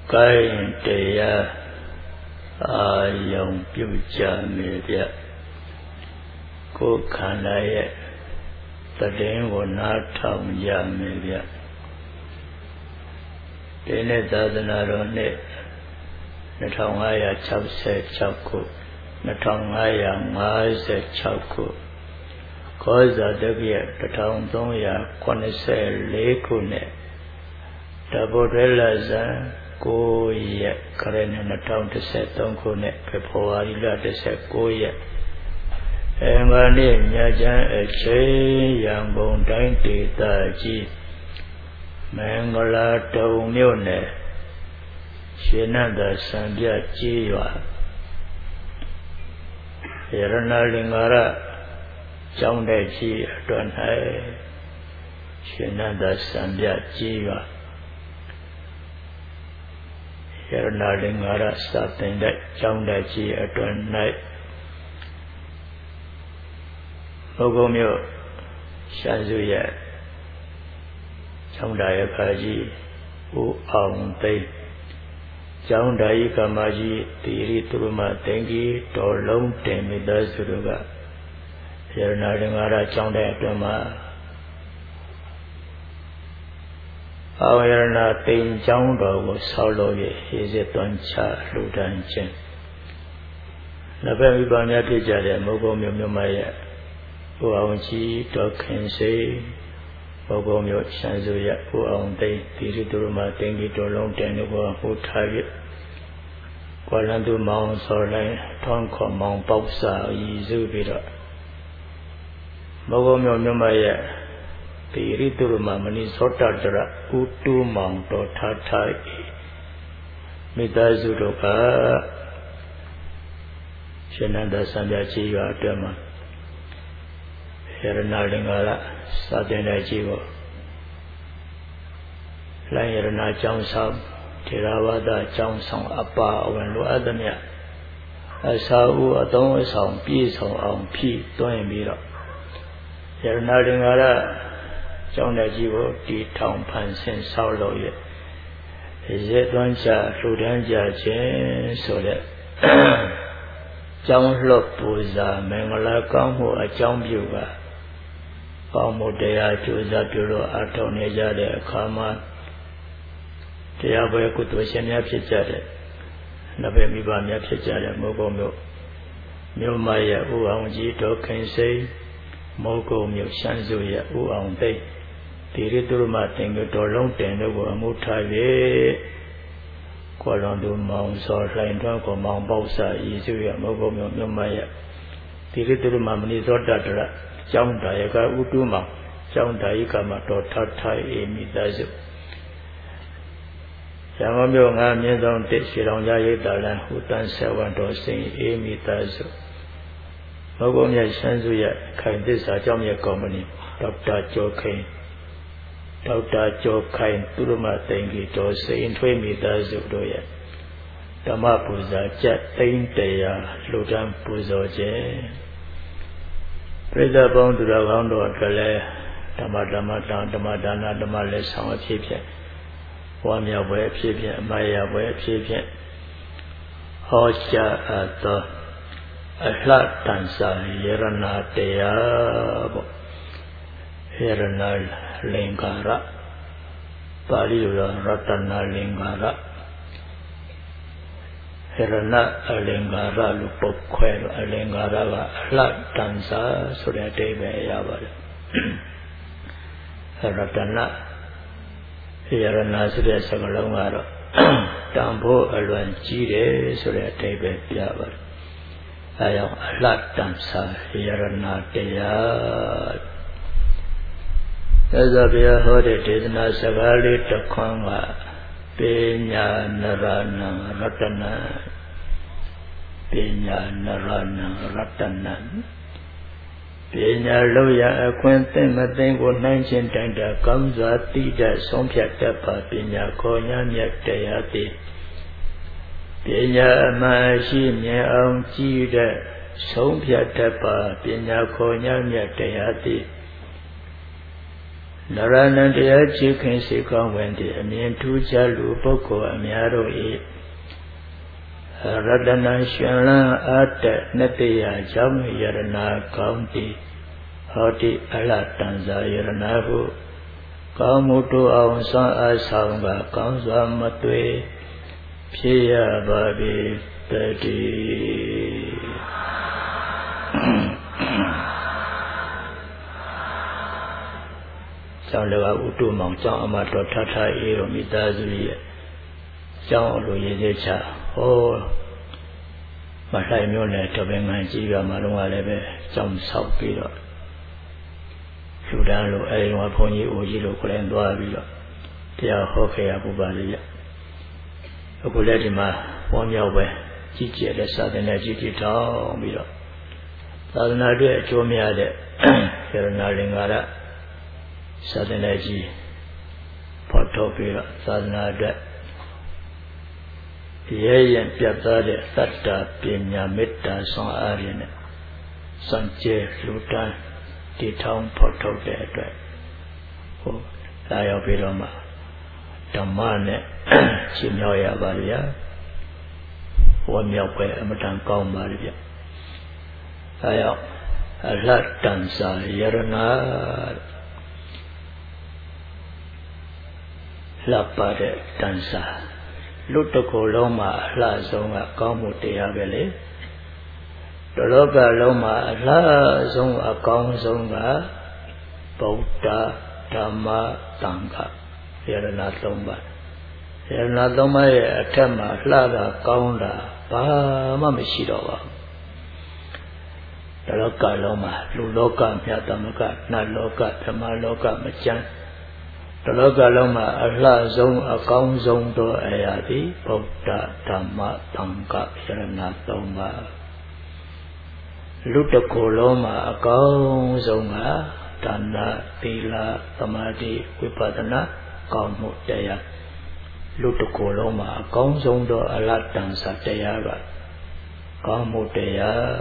ကိုင်းတရားအာယုံပြုကြမေဗျကိုယ်ခန္ဓာရဲ့တည်င်းကိုနားထောင်ကြမေဗျဒီနေ့သာသနာတော်နှစ်2566ခု2556ခုခောဇာတက္ကရာ1384ခုနှစ်တပုတ်ရလဇန်9ရက်ခရစ်နှစ်2013ခုနှစ်ဖေဖော်ဝါရီလ19ရက်အင်္ဂါနေ့ညချမ်းအချိန်ရန်ကုန်တိုင်းဒေသကြီးမင်္ဂလာတုံမြို့နယ်ရှင်နန္ဒစံပြကြီးရွာရဏလင်္ကာရကျောင်းတဲ့ကြီးအတွက်၌ရှင်နန္ဒစံပြကြီးရွာရဏလင်္ကာရစာသင်တဲ့ကျောင်းတဲ့ကြီးအတွက်၌ဘုဂုံမြို့ရှမ်းစုရဲ့ကျောင်းသားရခါကြီးဦးအောင်သိန်းကျောင်းသားဤကမကြီးတိရိသူရမတင်ကြီးတော်လုံးတင်မိသားစုတို့ကရဏလင်္ကာရကျောင်းတဲ့အတွင်းမှာအောင်ရဏတိန်ကျောင်းတော်ကိုဆောက်လုပ်၍ရည်စည်သွန်ချလှူဒန်းခြင်းနှစ်ဖက်မိဘများဖြစ်ကြတဲ့မုဂုံမြို့မြို့မရဲ့ဦးအောင်ကြီးတော်ခင်စေဘုဂုံမြို့ရှမ်းစုရဲ့ဦးအောင်သိန်းတိရိသူရမတင်ကြီးတော်လုံးတင်တို့ကိုဟိုထား၍ကွာလန်သူမောင်စော်လိုင်းထွန်းခေါ်မောင်ပေါက်စာရည်စုပြီးတော့မုဂုံမြို့မြို့မရဲ့တိရိသူရမမဏိသောတတရဥတုမောင်တော်ထားထားမိသားစုတို့ကရှင်နန္ဒစံပြကြီးရွာအတွင်းမှာရဏလင်္ကာရစာသင်တဲ့ကြီးကိုလိုင်းရဏကျောင်းဆောင်ထေရဝါဒကျောင်းဆောင်အပါအဝင်လိုအပ်သမျှအစာဥအသုံးအဆောင်ပြည့်စုံအောင်ဖြည့်သွင်းပြီးတော့ရဏလင်္ကာရကျောင်းတဲ့ကြီးကိုတီထောင်ဖန်ဆင်းဆောက်လုပ်ရရဲသွန်းချလှူဒန်းကြခြင်းဆိုတဲ့ကျောင်းလှပူဇာမင်္ဂလာကောင်းမှုအကြောင်းပြုပါကောင်းမှုတရားကျိုးစားပြုလို့အထောက်နေကြတဲ့အခါမှာတရားပွဲကုသိုလ်ရှင်များဖြစ်ကြတဲ့နှစ်ဖက်မိဘများဖြစ်ကြတဲ့မိုးကုံမြို့မရဲ့ဦးအောင်ကြီးတော်ခင်စိန်မိုးကုံမြို့ရှမ်းစုရဲ့ဦးအောင်သိန်းတိရိသူရမတင်ကိုတော်လုံးတင်တို့ကိုအမှုထား၍ကွာလွန်သူမောင်စောလှိုင်ထွန်းကိုမောင်ပေါက်စာရည်စုရဲ့မိုးကုံမြို့မြို့မရဲ့တိရိသူရမမဏိသောတတရကျောင်းသားရကဥတုမောင်ကျောင်းသားဤကမှာတော်ထထိုင်အေမိသားစုရန်ကုန်မြို့ငါမြင်းဆောင်တစ်ရှေတောင်ကြားရိပ်သာလန်ဟူတန်းဆဝန္တော်စိန်အေမိသားစုမုဂုံမြတ်ရှမ်းစုရဲ့ခိုင်သစ္စာကျောင်းမြတ်ကော်မတီဒေါက်တာကျော်ခိုင်သူရမသိန်းကြီးတော်စိန်ထွေးမိသားစုတို့ရဲ့ဓမ္မပူဇာကျက်သိန်းတရားလှူဒန်းပူဇော်ခြင်းပြိဿပေါင်းသူတော်ကောင်းတို့အတွက်လည်းဓမ္မဒါနဓမ္မလက်ဆောင်အဖြစ်ဖြင့်ဝါမြောက်ပွဲအဖြစ်ဖြင့်အမယပွဲအဖြစ်ဖြင့်ဟောကြားအပ်သောအလှတန်စာယရဏတရားပေါ့ယရဏလင်္ကာရပါဠိလိုရတနာလင်္ကာရယရဏအလင်္ကာရလို့ပုတ်ခွဲလို့အလင်္ကာရကအလှတန်စာဆိုတဲ့အဓိပ္ပာယ်ရပါတယ်ရတနာယရဏဆိုတဲ့စကားလုံးကတော့တန်ဖိုးအလွန်ကြီးတယ်ဆိုတဲ့အဓိပ္ပာယ်ပြပါတယ်အဲကြောင့်အလှတန်စာယရဏတရားသက်သာဘုရားဟောတဲ့ဒေသနာစကားလေးတစ်ခွန်းကပညာနရဏရတနာပညာနရဏရတနာပညာလို့ရအခွင့်သိမသိကိုနှိုင်းခြင်းတိုင်တာကောင်းစွာသိတတ်ဆုံးဖြတ်တတ်ပါပညာခေါ်ညာမြတ်တရားသည်ပညာအမှန်ရှိမြင်အောင်ကြည့်တတ်ဆုံးဖြတ်တတ်ပါပညာခေါ်ညာမြတ်တရားသည် Narana Dea Chicken Sikon Wendy, a mean two Jalu Boko, a Miaro E. Radana Shana at Netia Jam Yarana County, Hoti Alatanza Yaranahu, Kamutu Awansan Asanga, Kansa Matwe, Pia Babi 30. Trong leva utu mong trong amato thata ero mitazuri trong lo ye cha ho ma lai myo ne to be ngan ji ya ma long wa le be trong sauk pi do lu dan lo ai lo phon ji o ji lo ko len twa pi do tia ho khe ya bu ba le yaအခုလည်းဒီမှာပေါင်းမြောက်ပဲကြီးကျယ်တဲ့စာသင်တဲ့ကြီးကြီးတောင်းပြီးတော့သာသနာ့အတွက်အကျိုးများတဲ့ယရနာလင်္ကာရစာသင်တဲ့ကြီးဖော်ထုတ်ပြီးတော့သာသနာ့အတွက်ရဲရင်ပြတ်သားတဲ့သတ္တပညာမေတ္တာဆွမ်းအားရည်နဲ့စံကျဲလူတန်းတည်ထောင်ဖော်ထုတ်တဲ့အတွက်ဟိုလာရောက်ပြီးတော့မှဓမ္မနဲ့ရှင်းမြောက်ရပါလေဗျာဝမ်းမြောက်ပဲအမတန်ကောင်းပါလေဗျာအဲရောက်အလတ်တန်စာယရနာလှပတဲ့တန်စာလူတစ်ခုလုံးမှာအလှဆုံးကကောင်းမှုတရားပဲလေတလောကလုံးမှာအလှဆုံးအကောင်းဆုံးကဗုဒ္ဓဓမ္မသံဃာယရနာ၃ပါးယရနာ၃ပါးရဲ့အထက်မှာလှတာကောင်းတာဘာမှမရှိတော့ပါဘူးတလောကလုံးမှာလူလောကမြတ်သမကနတ်လောကဓမ္မလောကမကျမ်းတလောကလုံးမှာအလှဆုံးအကောင်းဆုံးသောအရာသည်ဗုဒ္ဓဓမ္မသံဃာယရနာ၃ပါးလူတစ်ခုလုံးမှာအကောင်းဆုံးကဒါနသီလသမာဓိဝိပဿနာကောင်းမှုတရားလူတစ်ခုလုံးမှာအကောင်းဆုံးသောအလတ်တန်စာတရားကကောင်းမှုတရား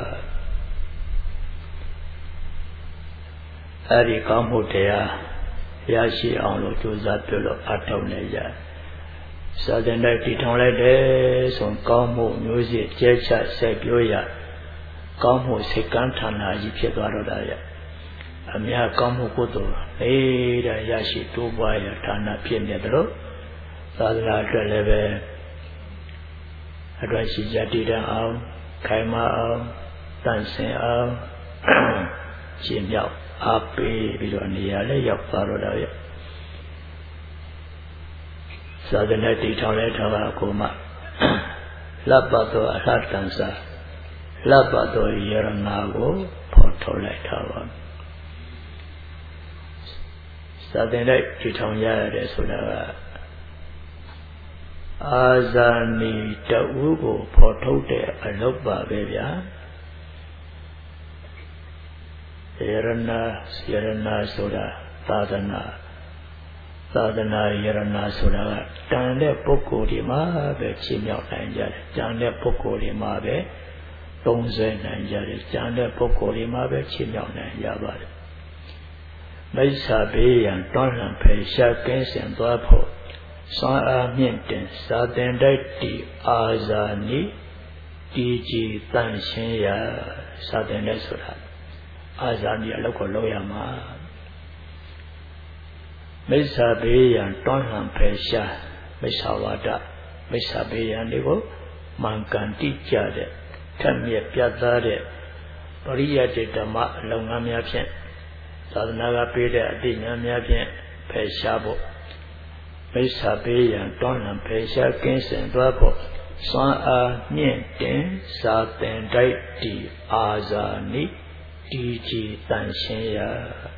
အဲဒီကောင်းမှုတရားရရှိအောင်လို့ကြိုးစားပြုလို့အထောက်နဲ့ရစာသင်တိုက်တည်ထောင်လိုက်တယ်ဆိုကောင်းမှုမျိုးစေ့ကျဲချဆက်ပြောရကောင်းမှုစိတ်ကမ်းဌာနကြီးဖြစ်သွားတော့တာရအများကောင်းမှုကုသိုလ်နေတဲ့ရရှိတိုးပွားရဌာနဖြစ်နေတယ်လို့သာသနာအတွက်လည်းပဲအတွက်ရှိကြတည်တံ့အောင်ခိုင်မာအောင်တန်ဆင်အောင်ရှင်းမြောက်အားပေးပြီးတော့နေရာလည်းရောက်သွားတော့တယ်သာသနာတည်ထောင်တဲ့ထောင်ကအကုန်မှလပ်ပတ်သောအလှတန်စာလပ်ပတ်သောယရနာကိုဖော်ထုတ်လိုက်တာပါသာသနာတည်ထောင်ရတဲ့ဆိုတာကအာဇာနည်တဝုကိုဖော်ထုတ်တဲ့အလုပ်ပါပဲဗျာယရနာဆိုတာသာသနာယရနာဆိုတာကတန်တဲ့ပုဂ္ဂိုလ်ဒီမှာပဲရှင်းမြောက်နိုင်ကြတယ်ကြံတဲ့ပုဂ္ဂိုလ်ဒီမှာပဲသုံးဆနိုင်ကြတယ်ကြံတဲ့ပုဂ္ဂိုလ်ဒီမှာပဲရှင်းမြောက်နိုင်ကြပါတယ်မိစ္ဆာဘေးရန်တွန်းလှန်ဖယ်ရှားကင်းစင်သွားဖို့စွမ်းအားမြင့်တင်စာသင်တိုက်တီအာဇာနည်တည်ကြည်တန်ရှင်းရာစာသင်တိုက်ဆိုတာအာဇာနည်အလုပ်ကိုလုပ်ရမှာမိစ္ဆာဘေးရန်တွန်းလှန်ဖယ်ရှားမိစ္ဆာဝါဒမိစ္ဆာဘေးရန်တွေကိုမှန်ကန်တိကျတဲ့ထက်မြက်ပြတ်သားတဲ့ပရိယတ်ဓမ္မအလုပ်ငန်းများဖြင့်သာသနာကပေးတဲ့အသိဉာဏ်များဖြင့်ဖယ်ရှားဖို့မိစ္ဆာဘေးရန်တွန်းလှန်ဖယ်ရှားကင်းစင်သွားဖို့စွမ်းအားမြင့်တင်စာသင်တိုက်တီအာဇာနည်တည်ကြည်တန်ရှင်းရာ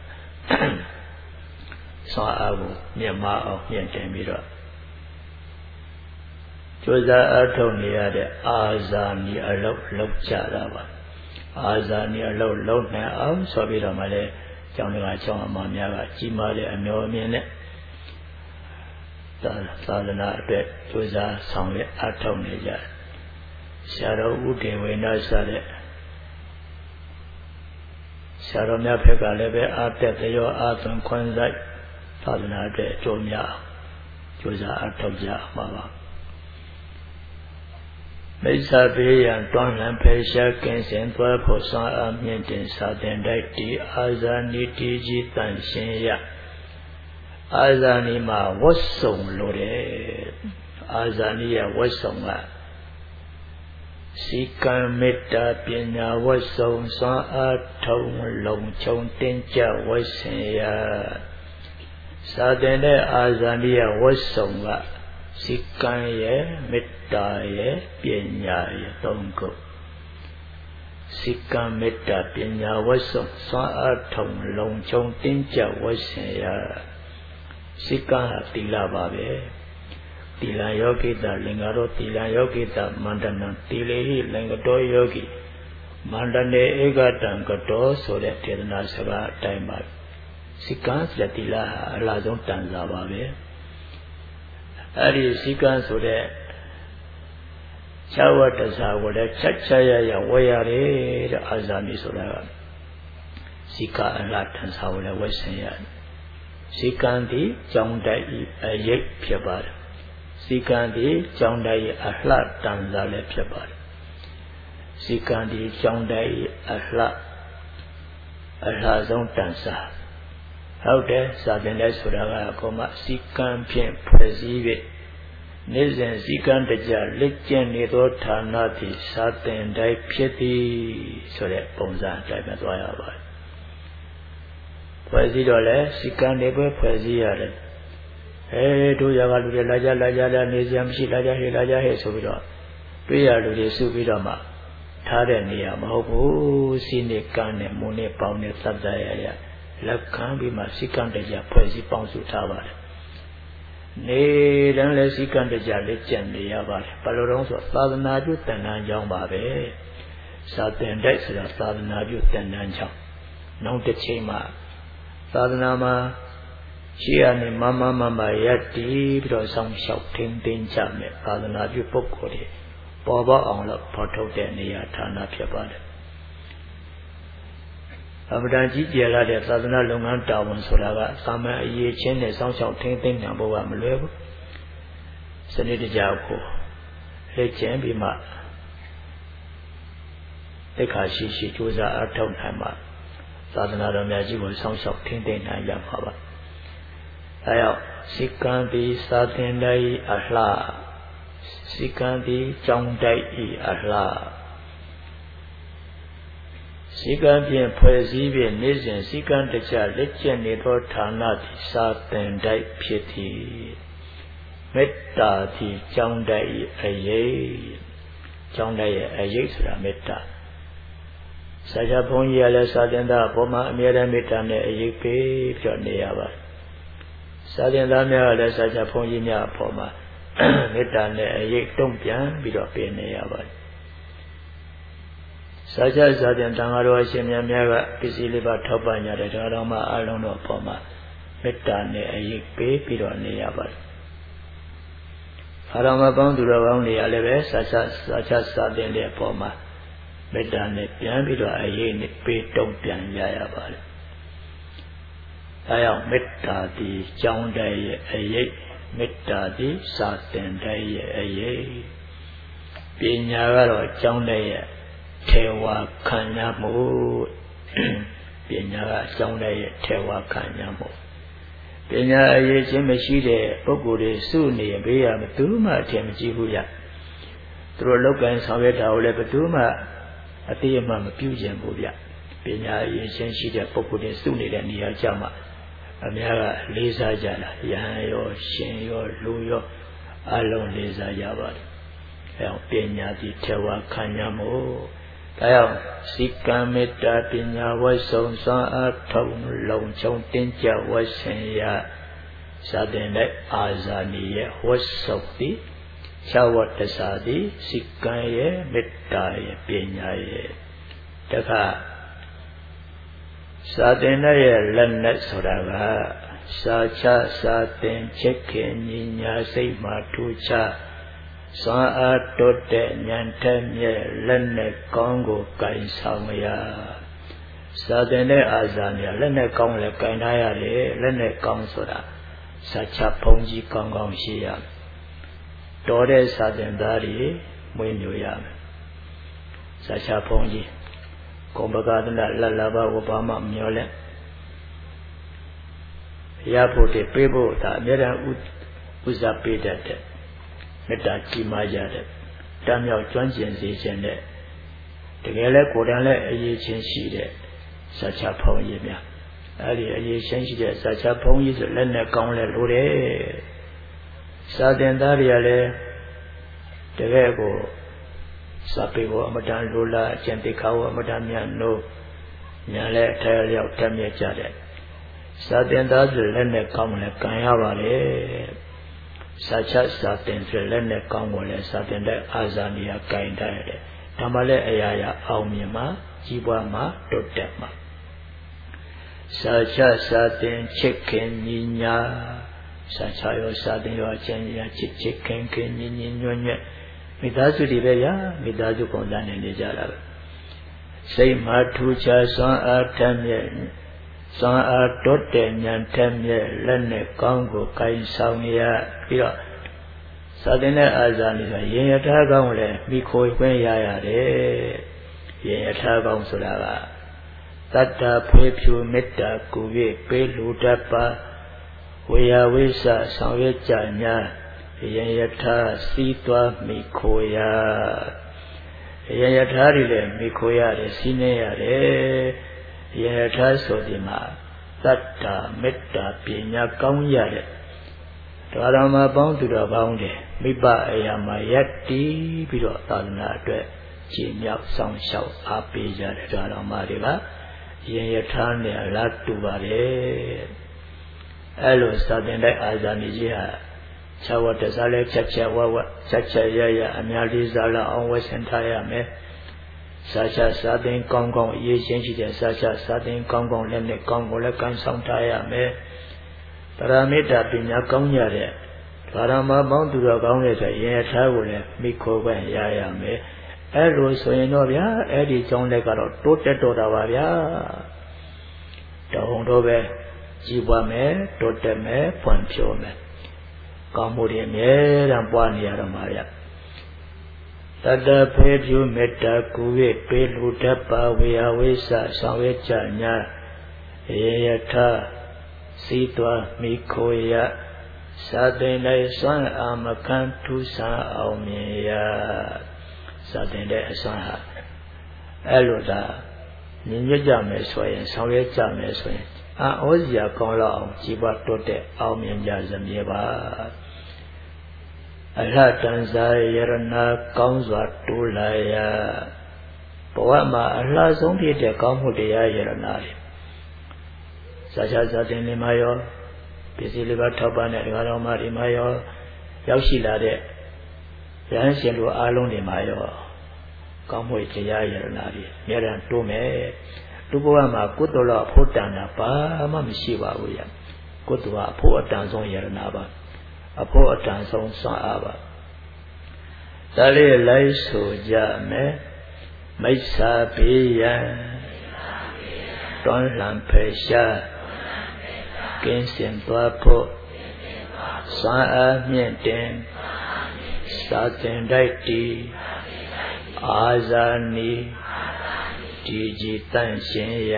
စွမ်းအားကိုမြင့်မားအောင်မြင့်တင်ပြီးတော့ကြိုးစားအထောက်နေရတဲ့အာဇာနည်အလုပ်လုပ်ကြတာပါအာဇာနည်အလုပ်လုပ်နိုင်အောင်ဆိုပြီးတော့မှလည်းကျောင်းတော်ကျောင်းအမများကကြီးမားတဲ့အမျိုးအမြင်နဲ့သာသနာအတွက်ကြိုးစားဆောင်ရွက်အထောက်နေကြတယ်ဆရာတော်ဦးဒေဝေနဆရာတဲ့ဆရာတော်များဖက်ကလည်းပဲအာတက်တရောအာသွန်ခွန်ဆိုင်သာသနာအတွက်အကျိုးများကြိုးစားအထောက်ကြမှာပါမိစ္ဆာဘေးရန်တွန်းလှန်ဖယ်ရှားကင်းစင်သွားဖို့စွမ်းအားမြင့်တင်စာတင်တိုက်ဒီအာဇာနည်တည်ကြီးတန်ရှင်းရအာဇာနည်မှာဝတ်စုံလိုတယ်အာဇာနည်ရဲ့ဝတ်စုံကစီကံမေတ္တာပညာဝတ်စုံစွမ်းအားထုံလုံခြုံတင်းကြပ်ဝတ်ဆင်ရစာတင်တဲ့အာဇာနည်ရဲ့ဝတ်စုံကစီကံရဲ့မေတ္တာရဲ့ပညာရဲ့သုံးခုစီကံမေတ္တာပညာဝတ်စုံစွမ်းအားထုံလုံခြုံတင်းကြပ်ဝတ်ဆင်ရစီကံဟာသီလပါပဲသီလယောဂိတလင်္ကာရောသီလယောဂိတမန္တနံသီလေဟိလင်္ကတောယောဂိမန္တနေဧကတံကတောဆိုတဲ့ဒေသနာစကားအတိုင်းပါစီကံဆိုတဲ့သီလဟာအလားဆုံးတန်စာပါပဲအဲ့ဒီစီကံဆိုတဲ့ခြားဝတ္တစာကိုလည်းချက်ချရရဝယ်ရတယ်တဲ့အာဇာနည်ဆိုတာကစီကအလားတန်စာကိုလည်းဝယ်ဆင်ရတယ်စီကံဒီကြောင်းတိုက်အရိပ်ဖြစ်ပါတယ်စီကံဒီကြောင်းတိုက်အလှတန်စာလည်းဖြစ်ပါတယ်စီကံဒီကြောင်းတိုက်အလှဆုံးတန်စာဟုတ်တယ်စာသင်တဲ့ဆိုတာကကောမစီကံဖြင့်ဖွဲ့စည်း၍နေ့စဉ်စီကံတကြလက်ကျင့်နေသောဌာနသည်စာသင်တိုင်းဖြစ်သည်ဆိုတဲ့ပုံစံအတိုင်းပဲသွားရပါတယ်ဖွဲ့စည်းတော့လဲစီကံတွေပဲဖွဲ့စည်းရတယ်တို့ရကလူတွေလာကြနေစရာမရှိလာကြဟဲ့ဆိုပြီးတော့တွေ့ရလူတွေစုပြီးတော့မှထားတဲ့နေရာမဟုတ်ဘူးစီနေကံနဲ့မုန်းနဲ့ပေါင်းနဲ့သတ်တရရလက်ခံပြီးမှစီကံတကြဖွဲ့စည်းပေါင်းစုထားပါတယ်နေတိုင်းလည်းစီကံတကြလက်ကျင့်နေရပါတယ်ဘယ်လိုတော့ဆိုသာသနာပြုတန်တန်းကြောင်းပါပဲစာသင်တိုက်ဆိုတာသာသနာပြုတန်တန်းကြောင်းနောက်တစ်ချိန်မှာသာသနာမှာရှိရနေမရပ်တည်ပြီးတော့ဆောင်းလျှောက်ထိန်းသိမ်းကြမယ်သာသနာပြုပုဂ္ဂိုလ်တွေပေါ်ပေါက်အောင်လို့ဖော်ထုတ်တဲ့နေရာဌာနဖြစ်ပါတယ်အပဒံကြီးကျယ်လာတဲ့သာသနာလုပ်ငန်းတာဝန်ဆိုတာကသာမန်အရေးချင်းနဲ့စောင့်ရှောက်ထိန်းသိမ်းနိုင်ဖို့ကမလွယ်ဘူးစနစ်တကျကိုလက်ကျန်ပြီးမှသိက္ခာရှိကြိုးစားအထောက်နိုင်မှသာသနာတော်များကြီးကိုစောင့်ရှောက်ထိန်းသိမ်းနိုင်ကြမှာပါအဲကြောင့်စိကံတိသာသင်တိုင်းအလှစိကံတိကြောင်းတိုက်ဤအလှစိကံဖြင့်ဖွဲ့စည်းပြီးနေ့စဉ်စိကံတကြလက်ကျင့်နေသောဌာနသည်စာသင်တိုက်ဖြစ်သည်မေတ္တာသည်ကြောင်းတိုက်၏အရေးကြောင်းတိုက်ရဲ့အရေးဆိုတာမေတ္တာဆရာဘုန်းကြီးကလည်းစာသင်သားအပေါ်မှာအမြဲတမ်းမေတ္တာနဲ့အရေးပေးပြီးတော့နေရပါတယ်စာသင်သားများကလည်းဆရာဘုန်းကြီးများအပေါ်မှာမေတ္တာနဲ့အရေးတုံ့ပြန်ပြီးတော့ပေးနေရပါတယ်စာသင်တန်ဃာတော်အရှင်များကပစ္စည်းလေးပါထောက်ပံ့ကြတယ်ဒါတော်မှအလုံးတော်ပေါ်မှာမေတ္တာနဲ့အရေးပေးပြီးတော့နေရပါတယ်အာရမပေါင်းသူတော်ကောင်းတွေကလည်းပဲစာသင်တဲ့အပေါ်မှာမေတ္တာနဲ့ပြန်ပြီးတော့အရေးနဲ့ပေးတုံ့ပြန်ကြရပါတယ်အဲကြောင့်မေတ္တာသည်ကြောင်းတိုက်ရဲ့အရေးမေတ္တာသည်စာသင်တိုက်ရဲ့အရေးပညာကတော့ကြောင်းတိုက်ရဲ့ထေဝါခံရမှုပညာကအကြောင်းတဲ့ထေဝါခံရမှုပညာအရေးချင်းမရှိတဲ့ပုဂ္ဂိုလ်တွေစုနေဘေးရမသူမှအထင်မကြီးဘူးရသူတို့လောက်ကင်ဆောင်ရွက်တာကိုလည်းဘသူမှအတိအမှမပြုကျင်ဘူးဗျပညာအရေးချင်းရှိတဲ့ပုဂ္ဂိုလ်တွေစုနေတဲ့နေရာကြမှာအများကလေးစားကြတာယဟန်ရောရှင်ရောလူရောအလုံးလေးစားကြပါတယ်အဲအောင်ပညာသည်ထေဝါခံရမှုဒါကြောင့်စိကံမေတ္တာပညာဝတ်ဆုံးစွမ်းအားထုံလုံခြုံတင်းကြပ်ဝတ်ဆင်ရစာသင်တဲ့အာဇာနည်ရဲ့ဝတ်စုံသည်ခြားဝတ္တစာသည်စိကံရဲ့မေတ္တာရဲ့ပညာရဲ့တခါစာသင်တဲ့လက်နဲ့ဆိုတာကစာချစာသင်ချက်ခင်ညီညာစိတ်မှထူးခြားစွမ်းအားတိုးတဲ့ဉာဏ်ထက်မြက်လက်နဲ့ကောင်းကိုကင်ဆောင်ရစာသင်တဲ့အာဇာနေလက်နဲ့ကောင်းလဲကင်ထားရတယ်လက်နဲ့ကောင်းဆိုတာစာချဘုံကြီးကောင်းကောင်းရှိရမယ်တော်တဲ့စာသင်သားတွေမွေးမြူရမယ်စာချဘုံကြီးကုံပကသနလလဘဝဘာမှမျောလဲရဖို့တည်းပေးဖို့ဒါအမြဲတမ်းဥစားပေးတတ်တဲ့မေတ္တာကြီးမားရတဲ့တမ်းမြောက်ကျွမ်းကျင်စေခြင်းနဲ့တကယ်လဲကိုယ်တိုင်လဲအရေးချင်းရှိတဲ့စာချဘုံကြီးများအဲ့ဒီအရေးချင်းရှိတဲ့စာချဘုံကြီးဆိုလက်နဲ့ကောင်းလဲလို့တယ်စာသင်သားတွေကလည်းတကယ်ကိုစာပေကိုအမတန်လိုလားအကျင့်သိက္ခာကိုအမတန်မြတ်နိုးညာလဲအထိုက်လျောက်တက်မြတ်ကြတဲ့စာသင်သားဆိုလက်နဲ့ကောင်းလဲကံရပါလေစာချစာသင်ဆိုလက်နဲ့ကောင်းပေါ်လဲစာသင်တဲ့အာဇာနိယကင်တတ်ရတယ်ဒါမှလည်းအရာရာအောင်မြင်မှာကြီးပွားမှာတိုးတက်မှာစာချစာသင်ချစ်ခင်ညီညာစာချရောစာသင်ရောအချင်းချင်းချစ်ခင်ခင်ညီညီညွတ်ညွတ်မိသားစုတွေပဲဗျာမိသားစုပုံစံနဲ့နေကြတာပဲစိတ်မှာထူးခြားစွမ်းအားထက်မြက်စွမ်းအားတိုးတက်ဉာဏ်ထက်မြက်လက်နဲ့ကောင်းကိုကိုင်ဆောင်ရပြီးတော့စာသင်တဲ့အာဇာနည်ဆိုရင်ယထာကောင်းလည်းမိခိုခွင့်ရရတယ်ရင်ယထာကောင်းဆိုတာကတတ္တဖေဖြူမေတ္တာကူ၍ပေးလူတတ်ပါဝေယဝိသဆောင်ရွက်ကြညာရင်ယထာစီးသွားမိခိုရရင်ယထာတွေလည်းမိခိုရတယ်စီးနေရတယ်ရင်ယထာဆိုဒီမှာတတ္တမေတ္တာပညာကောင်းရတဲ့တော်တော်မှာပေါင်းသူတော်ပေါင်းတယ်မိဘအရာမှာယက်တီးပြီးတော့သာသနာအတွက်ကြည်မြောက်ဆောင်ရှောက်အားပေးကြတယ်တော်တော်မှာတွေကရင်ယထာနဲ့အလားတူပါတယ်အဲ့လိုစာသင်တဲ့အာဇာနည်ကြီးဟာခြားဝတ်တစားလဲချက်ချက်ဝဝချက်ချက်ရရအများလေးစားလာအောင်ဝတ်ဆင်ထားရမယ်စာချစာသင်ကောင်းကောင်းအရေးချင်းရှိတဲ့စာချစာသင်ကောင်းကောင်းလည်းနဲ့ကောင်းကိုလည်းကန်ဆောင်ထားရမယ်ပရမေတ္တာပညာကောင်းရတဲ့ဘာရမပေါင်းသူတော်ကောင်းတဲ့ဆိုရင်ထားကိုလည်းမိခိုးပဲရရမယ်အဲ့လိုဆိုရင်တော့ဗျာအဲ့ဒီကြောင့်လည်းကတော့တိုးတက်တော့တာပါဗျာတောင်းတော့ပဲကြီးပွားမယ်တိုးတက်မယ်ဖွံ့ဖြိုးမယ်ကောင်းမှုတွေအမြဲတမ်းပွားနေရတော့မှာဗျတတ္တဖေဖြူမေတ္တာကူ၍ပေးလူတတ်ပါဝေယဝိသဆောင်ရွက်ကြညာရေယထာစီးသွားမိခိုရစာသင်၌စွမ်းအာမခံထူးဆန်းအောင်မြင်ရစာသင်တဲ့အစွမ်းဟာအဲ့လိုသာမြင်ရကြမယ်ဆိုရင်ဆောင်ရွက်ကြမယ်ဆိုရင်ဩဇရာကောင်းလောက်အောင်ကြီးပွားတိုးတက်အောင်မြင်ကြစမြဲပါအလှတန်စာယရဏကောင်းစွာတိုးလာရဘဝမှာအလှဆုံးဖြစ်တဲ့ကောင်းမှုတရားယရဏတွေစာချစာသင်နေမှာရောပစ္စည်းလေးပါထောက်ပံ့တဲ့ဒကာတော်မတွေမှာရောရောက်ရှိလာတဲ့ရဟန်းရှင်တို့အားလုံးတွေမှာရောကောင်းမှုတရားယရဏတွေအများရန်တိုးမယ်သူ့ဘဝမှာကုသိုလ်လောက်အဖို့တန်တာဘာမှမရှိပါဘူးရကုသိုလ်ကအဖို့အတန်ဆုံးယရဏပါအဖို့အတန်ဆုံးစွမ်းအားပါဒါလေးလိုက်ဆိုကြမယ်မိစ္ဆာဘေးရန်တွန်းလှန်ဖယ်ရှားကင်းစင်သွားဖို့စွမ်းအားမြင့်တင်စာသင်တိုက်တီအာဇာနည်ဒီကြည်တန့်ရှင်ရ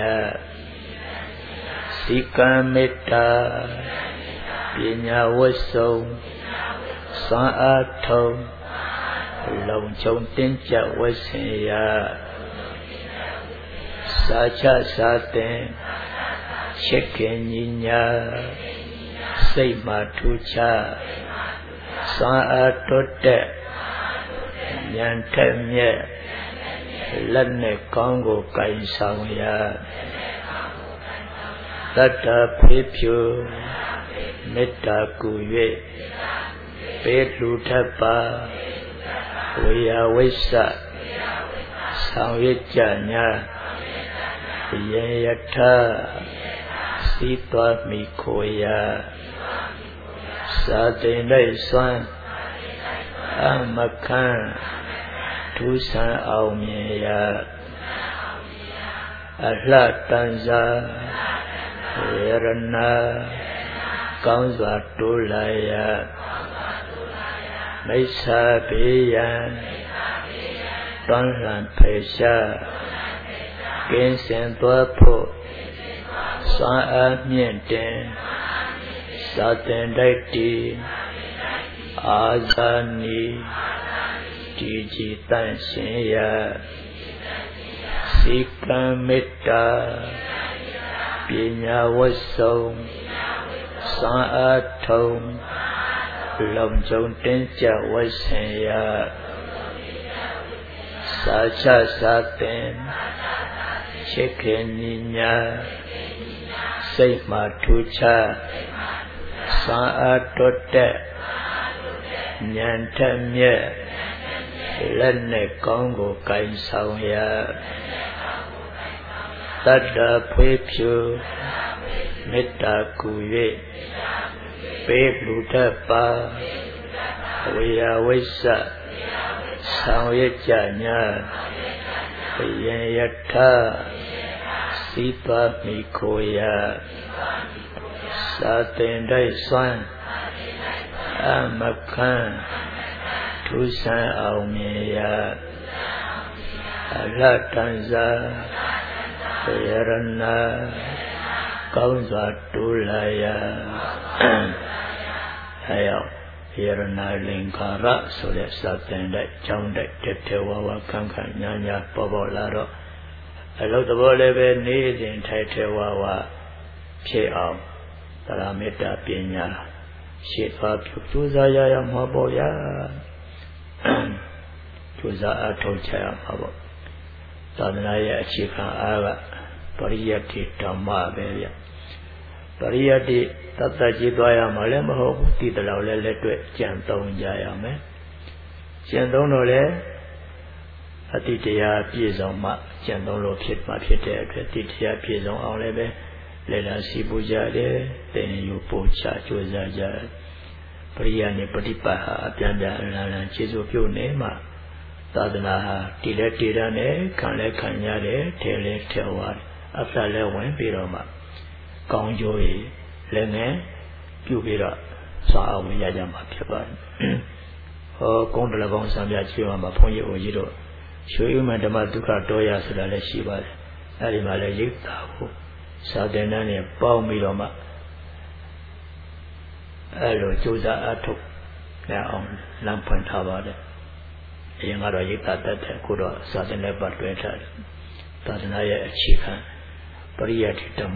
စိကံမေတ္တာပညာဝတ်ဆုံးစွမ်းအားထုံလုံခြုံတင်းကျပ်ဝတ်ဆင်ရစာချစာသင်ချစ်ခင်ညီညာစိတ်မှထူးခြားစွမ်းအားတိုးတက်ဉာဏ်ထက်မြက်လက်နဲ့ကောင်းကိုကိုင်ဆောင်ရတတ္တဖေဖြူမေတ္တာကူ၍ပေးလူထပ်ပါဝေယဝိသဆောင်ရွက်ကြညာရေယထာစီးသွားမိခိုရစာသင်၌စွမ်းအမခံထူးဆန်းအောင်မြင်ရ ahla tanza yarana kaung swa tulaya maisa beyan toan lan phai sha kin sin twa pho swan a myin tin sa tin dai ti azani ji ji tan shin ya sikam metta panya wat song san a thong lòng chong tin cha wat sin ya sa cha sa tin chit khin ni nya sai ma thu cha san a tot tat nhan that myetလက်နဲ့ကောင်းကိုကင်ဆောင်ရတတ္တဖွေးဖြူမေတ္တာကူ၍ပေးလူတတ်ပါဝေယဝိစ္စဆောင်ရကြညာဘယံယထစီပါမိခိုယသာတင်တိုက်စွမ်းအမခန့်ထူးဆန်းအောင်မြင်ရအလတ်တန်စာရဏကောင်းစွာတူလာရအဲရောက်ရဏလင်္ကာရဆိုတဲ့စာသင်တဲ့ကျောင်းတဲ့တထေဝဝခန့်ခန့်ညာညာပေါ်ပေါ်လာတော့အလုတ်သဘောလည်းပဲနေစဉ်ထိုက်ထေဝဝဖြစ်အောင်သရမေတ္တာပညာရှေ့သွားပြုကြိုးစားရမှာပေါ့ဗျာကြိုးစားအထောက်ချရမှာပေါ့သာသနာရဲ့အခြေခံအားကပရိယတ္တိဓမ္မပဲဗျပရိယတ္တိတတ်တကြီးသွားရမှာလည်းမဟုတ်ဘူးတိတလောက်လည်းလက်တွေ့ကြံသုံးကြရမယ်ကြံသုံးတော့လေအတိတရားပြည့်စုံမှကြံသုံးလို့ဖြစ်မှဖြစ်တဲ့အတွက်တိတရားပြည့်စုံအောင်လည်းပဲလေလာစီပူကြတယ်တင်ယူပို့ချကြိုးစားကြပရိယာနဲ့ပฏิပတ်ဟာအပြန်ပြန်အလံခြေစိုးပြုတ်နေမှသာသနာဟာတည်လက်တည်ရနဲ့ခံလဲခံရတယ်ထဲလဲထဲဝါအဖက်လဲဝင်ပြီးတော့မှကောင်းကျိုးကြီးလည်းငယ်ပြုပြီးတော့စွာအောင်ရကြမှာဖြစ်ပါတယ်ဟောကုန်းတလပေါင်းစံပြချေမှာဘုန်းကြီးအိုကြီးတို့ရွှေဥမဓမ္မဒုက္ခတော်ရဆိုတာလည်းရှိပါတယ်အဲဒီမှာလည်းရိပ်သာကိုစာသင်တန်းနဲ့ပေါင်းပြီးတော့မှအဲ့လိုကြိုးစားအထုတ်ရအောင်လမ်းဖွင့်ထားပါတယ်အရင်ကတော့ရိပ်သာတတ်တယ်အခုတော့စာသင်နဲ့ပတ်တွဲထားတယ်သာသနာရဲ့အခြေခံပရိယတ္တိဓမ္မ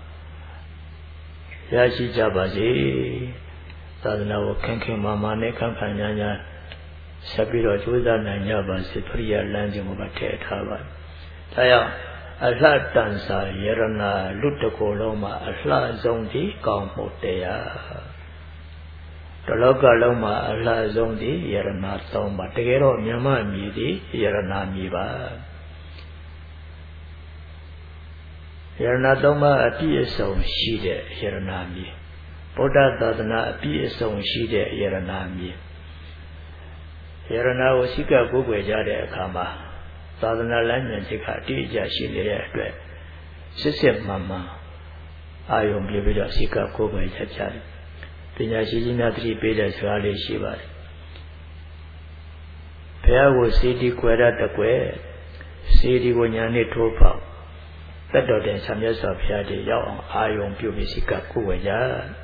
ရရှိကြပါစေသာသနာကိုခင်ခင်မာမာနဲ့ခံခံညာညာဆက်ပြီးတော့ကြိုးစားနိုင်ကြပါစေပရိယလမ်းစဉ်ကိုထည့်ထားပါတယ်ဒါကြောင့်အလှတန်စာယရဏလူတကိုယ်လုံးမှာအလှဆုံးဒီကောင်းမှုတရားတလောကလုံးမှာအလှဆုံးဒီယရဏသုံးပါတကယ်တော့မြမမြည်ဒီယရဏမြည်ပါယရဏသုံးပါအပြည့်အစုံရှိတဲ့ယရဏမြည်ဗုဒ္ဓသာသနာအပြည့်အစုံရှိတဲ့ယရဏမြည်ယရဏကိုစိကကိုးကွယ်ကြတဲ့အခါမှာသာသနာလမ်းညွှန်ချက်ကအတိအကျရှိနေတဲ့အတွက်စစ်စစ်မှန်မှန်အာယုံပြပြီးတော့စိကကိုးကွယ်ချက်ကြတယ်ပညာရှိကြီးများသတိပေးတဲ့စကားလေးရှိပါတယ်ဘုရားကိုစေတီကွယ်ရတကွယ်စေတီကိုညာနဲ့ထိုးပေါက်တတ်တော်တဲ့ဆံမြတ်စွာဘုရားတည်းရောက်အောင်အာယုံပြုပြီးစိကကိုးကွယ်ကြ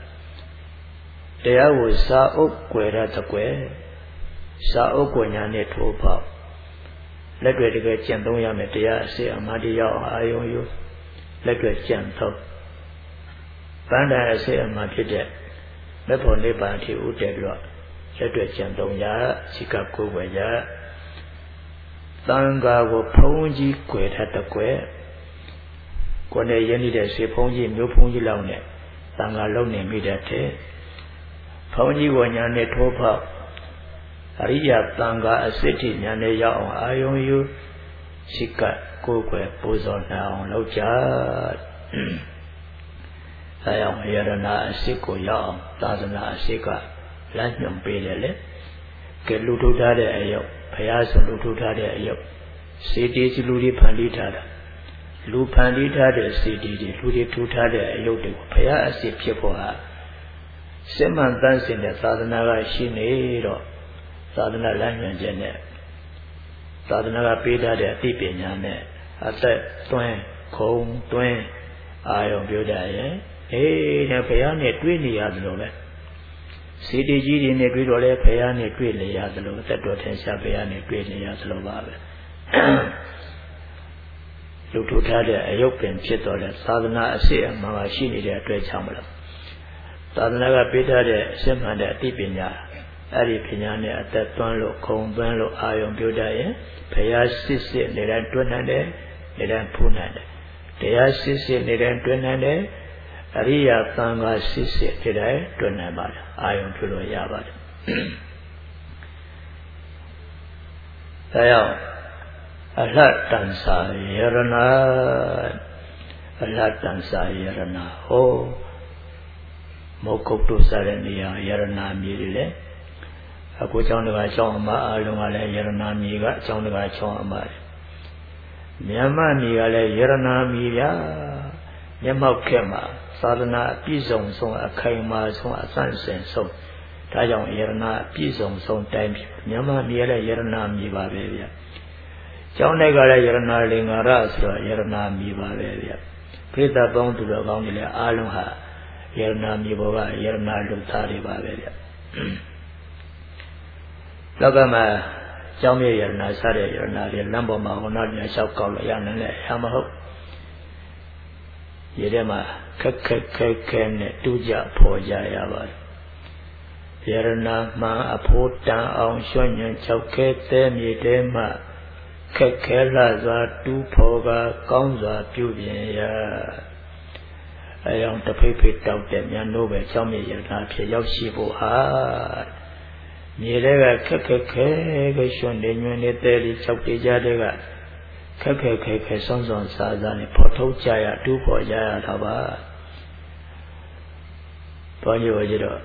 တရားကိုစာအုပ်ကွယ်ရတကွယ်စာအုပ်ကိုညာနဲ့ထိုးပေါက်လက်တွေ့တကယ်ကျင့်သုံးရမယ်တရားအစစ်အမှန်တရားအာယုံယူလက်တွေ့ကျင့်သုံးဗန္ဒအစစ်အမှန်ဖြစ်တဲ့မေဖို့နိဗ္ဗာန်ထိဥတည်ပြီးတော့လက်တွေ့ကျင့်သုံးရစိကကိုယ်ွယ်ရသံဃာကိုဖုံးကြီး꿰ထတဲ့ကွယ်ကိုယ်နဲ့ရင်းနှီးတဲ့စေဖုံးကြီးမျိုးဖုံးကြီးလောက်နဲ့သံဃာလုံနေမိတဲ့ဖုံးကြီးကိုညာနဲ့ထိုးဖောက်အရိယသံဃာအစစ်တိဉာဏ်နဲ့ရောက်အောင်အာယုံယူစိကကိုယ်ွယ်ပူဇော်နိုင်အောင်လုပ်ကြ။အဲအောင်ယရဏအစစ်ကိုရောက်အောင်သာသနာအစစ်ကလမ်းညွှန်ပေးတယ်လေ။ကဲလူထုတ်ထားတဲ့အယုတ်ဘုရားဆိုလူထုတ်ထားတဲ့အယုတ်စေတီစီလူတွေဖန်တီးထားတာလူဖန်တီးထားတဲ့စေတီတွေလူတွေထူထားတဲ့အယုတ်တွေကိုဘုရားအစစ်ဖြစ်ဖို့ဟာစစ်မှန်တန်းစင်တဲ့သာသနာကရှိနေတော့သာသနာလမ်းညွှန်ချက်နဲ့သာသနာကပေးထားတဲ့အသိပညာနဲ့အသက်သွင်းခုံသွင်းအာယုံပြုတတ်ရဲ့အေးဒါဘုရားနဲ့တွေ့နေရတယ်လို့ပဲစေတီကြီးတွေနဲ့တွေ့တော့လဲဘုရားနဲ့တွေ့နေရတယ်လို့သက်တော်ထင်ရှားဘုရားနဲ့တွေ့နေရတယ်လို့ပါပဲလူထူထားတဲ့အယုတ်ပင်ဖြစ်တော်တဲ့သာသနာအစစ်အမှန်ရှိနေတဲ့အတွက်ကြောင့်မလို့သာသနာကပေးထားတဲ့အစစ်မှန်တဲ့အသိပညာအဲ့ဒီပညာနဲ့အသက်သွင်းလို့ခုံသွင်းလို့အာယုံပြုတတ်ရင်ဘုရားစစ်နေတိုင်းတွန်းနိုင်တယ်နေတိုင်းဖူးနိုင်တယ်တရားစစ်နေတိုင်းတွန်းနိုင်တယ်အရိယာသံဃာစစ်နေတိုင်းတွန်းနိုင်ပါတယ်အာယုံပြုလို့ရပါတယ်ဒါကြောင့်အလတ်တန်စာယရဏအလတ်တန်စာယရဏဟောမုတ်ကုတ်တို့စားတဲ့နေရာယရဏမြေတွေလေအခုကျောင်းတကာကျောင်းအမအားလုံးကလည်းယရဏမြေကကျောင်းတကာကျောင်းအမမြန်မာမြေကလည်းယရဏမြေဗျာမျက်မှောက်ခဲ့မှာသာသနာအပြည့်စုံဆုံးအခိုင်အမာဆုံးအဆန့်စင်ဆုံးဒါကြောင့်ယရဏအပြည့်စုံဆုံးတိုင်းမြန်မာမြေလည်းယရဏမြေပါပဲဗျာကျောင်းတွေကလည်းယရဏလင်္ကာရဆိုတော့ယရဏမြေပါပဲဗျာဖိသပေါင်းသူတော်ကောင်းတွေလည်းအားလုံးဟာယရဏမြေပေါ်ကယရဏလူသားတွေပါပဲဗျာလောကမှာကျောင်းမြေယရဏစားတဲ့ယရဏတွေလမ်းပေါ်မှာဟောနာပြန်လျှောက်ကောက်လို့ရနိုင်လေအမဟုတ်ရေထဲမှာခက်ခဲနဲ့တူးကြဖော်ကြရပါတယ်ယရဏမှအဖို့တန်အောင်ရွှွညံ၆ခဲသေးမြေထဲမှာခက်ခဲလှစွာတူးဖော်ကကောင်းစွာပြုပြင်ရအယောင်တဖိတ်ဖိတ်တောက်တဲ့မြန်လို့ပဲကျောင်းမြေယရဏဖြစ်ရောက်ရှိဖို့ဟာမြေတွေကခက်ခဲရွှွနေညွင်နေတဲ့ဒီ၆တေးကြတဲ့ကခက်ခဲစွန်းစားစားနဲ့ဖော်ထုတ်ကြရတူးဖော်ကြရတာပါဘာလို့လဲတော့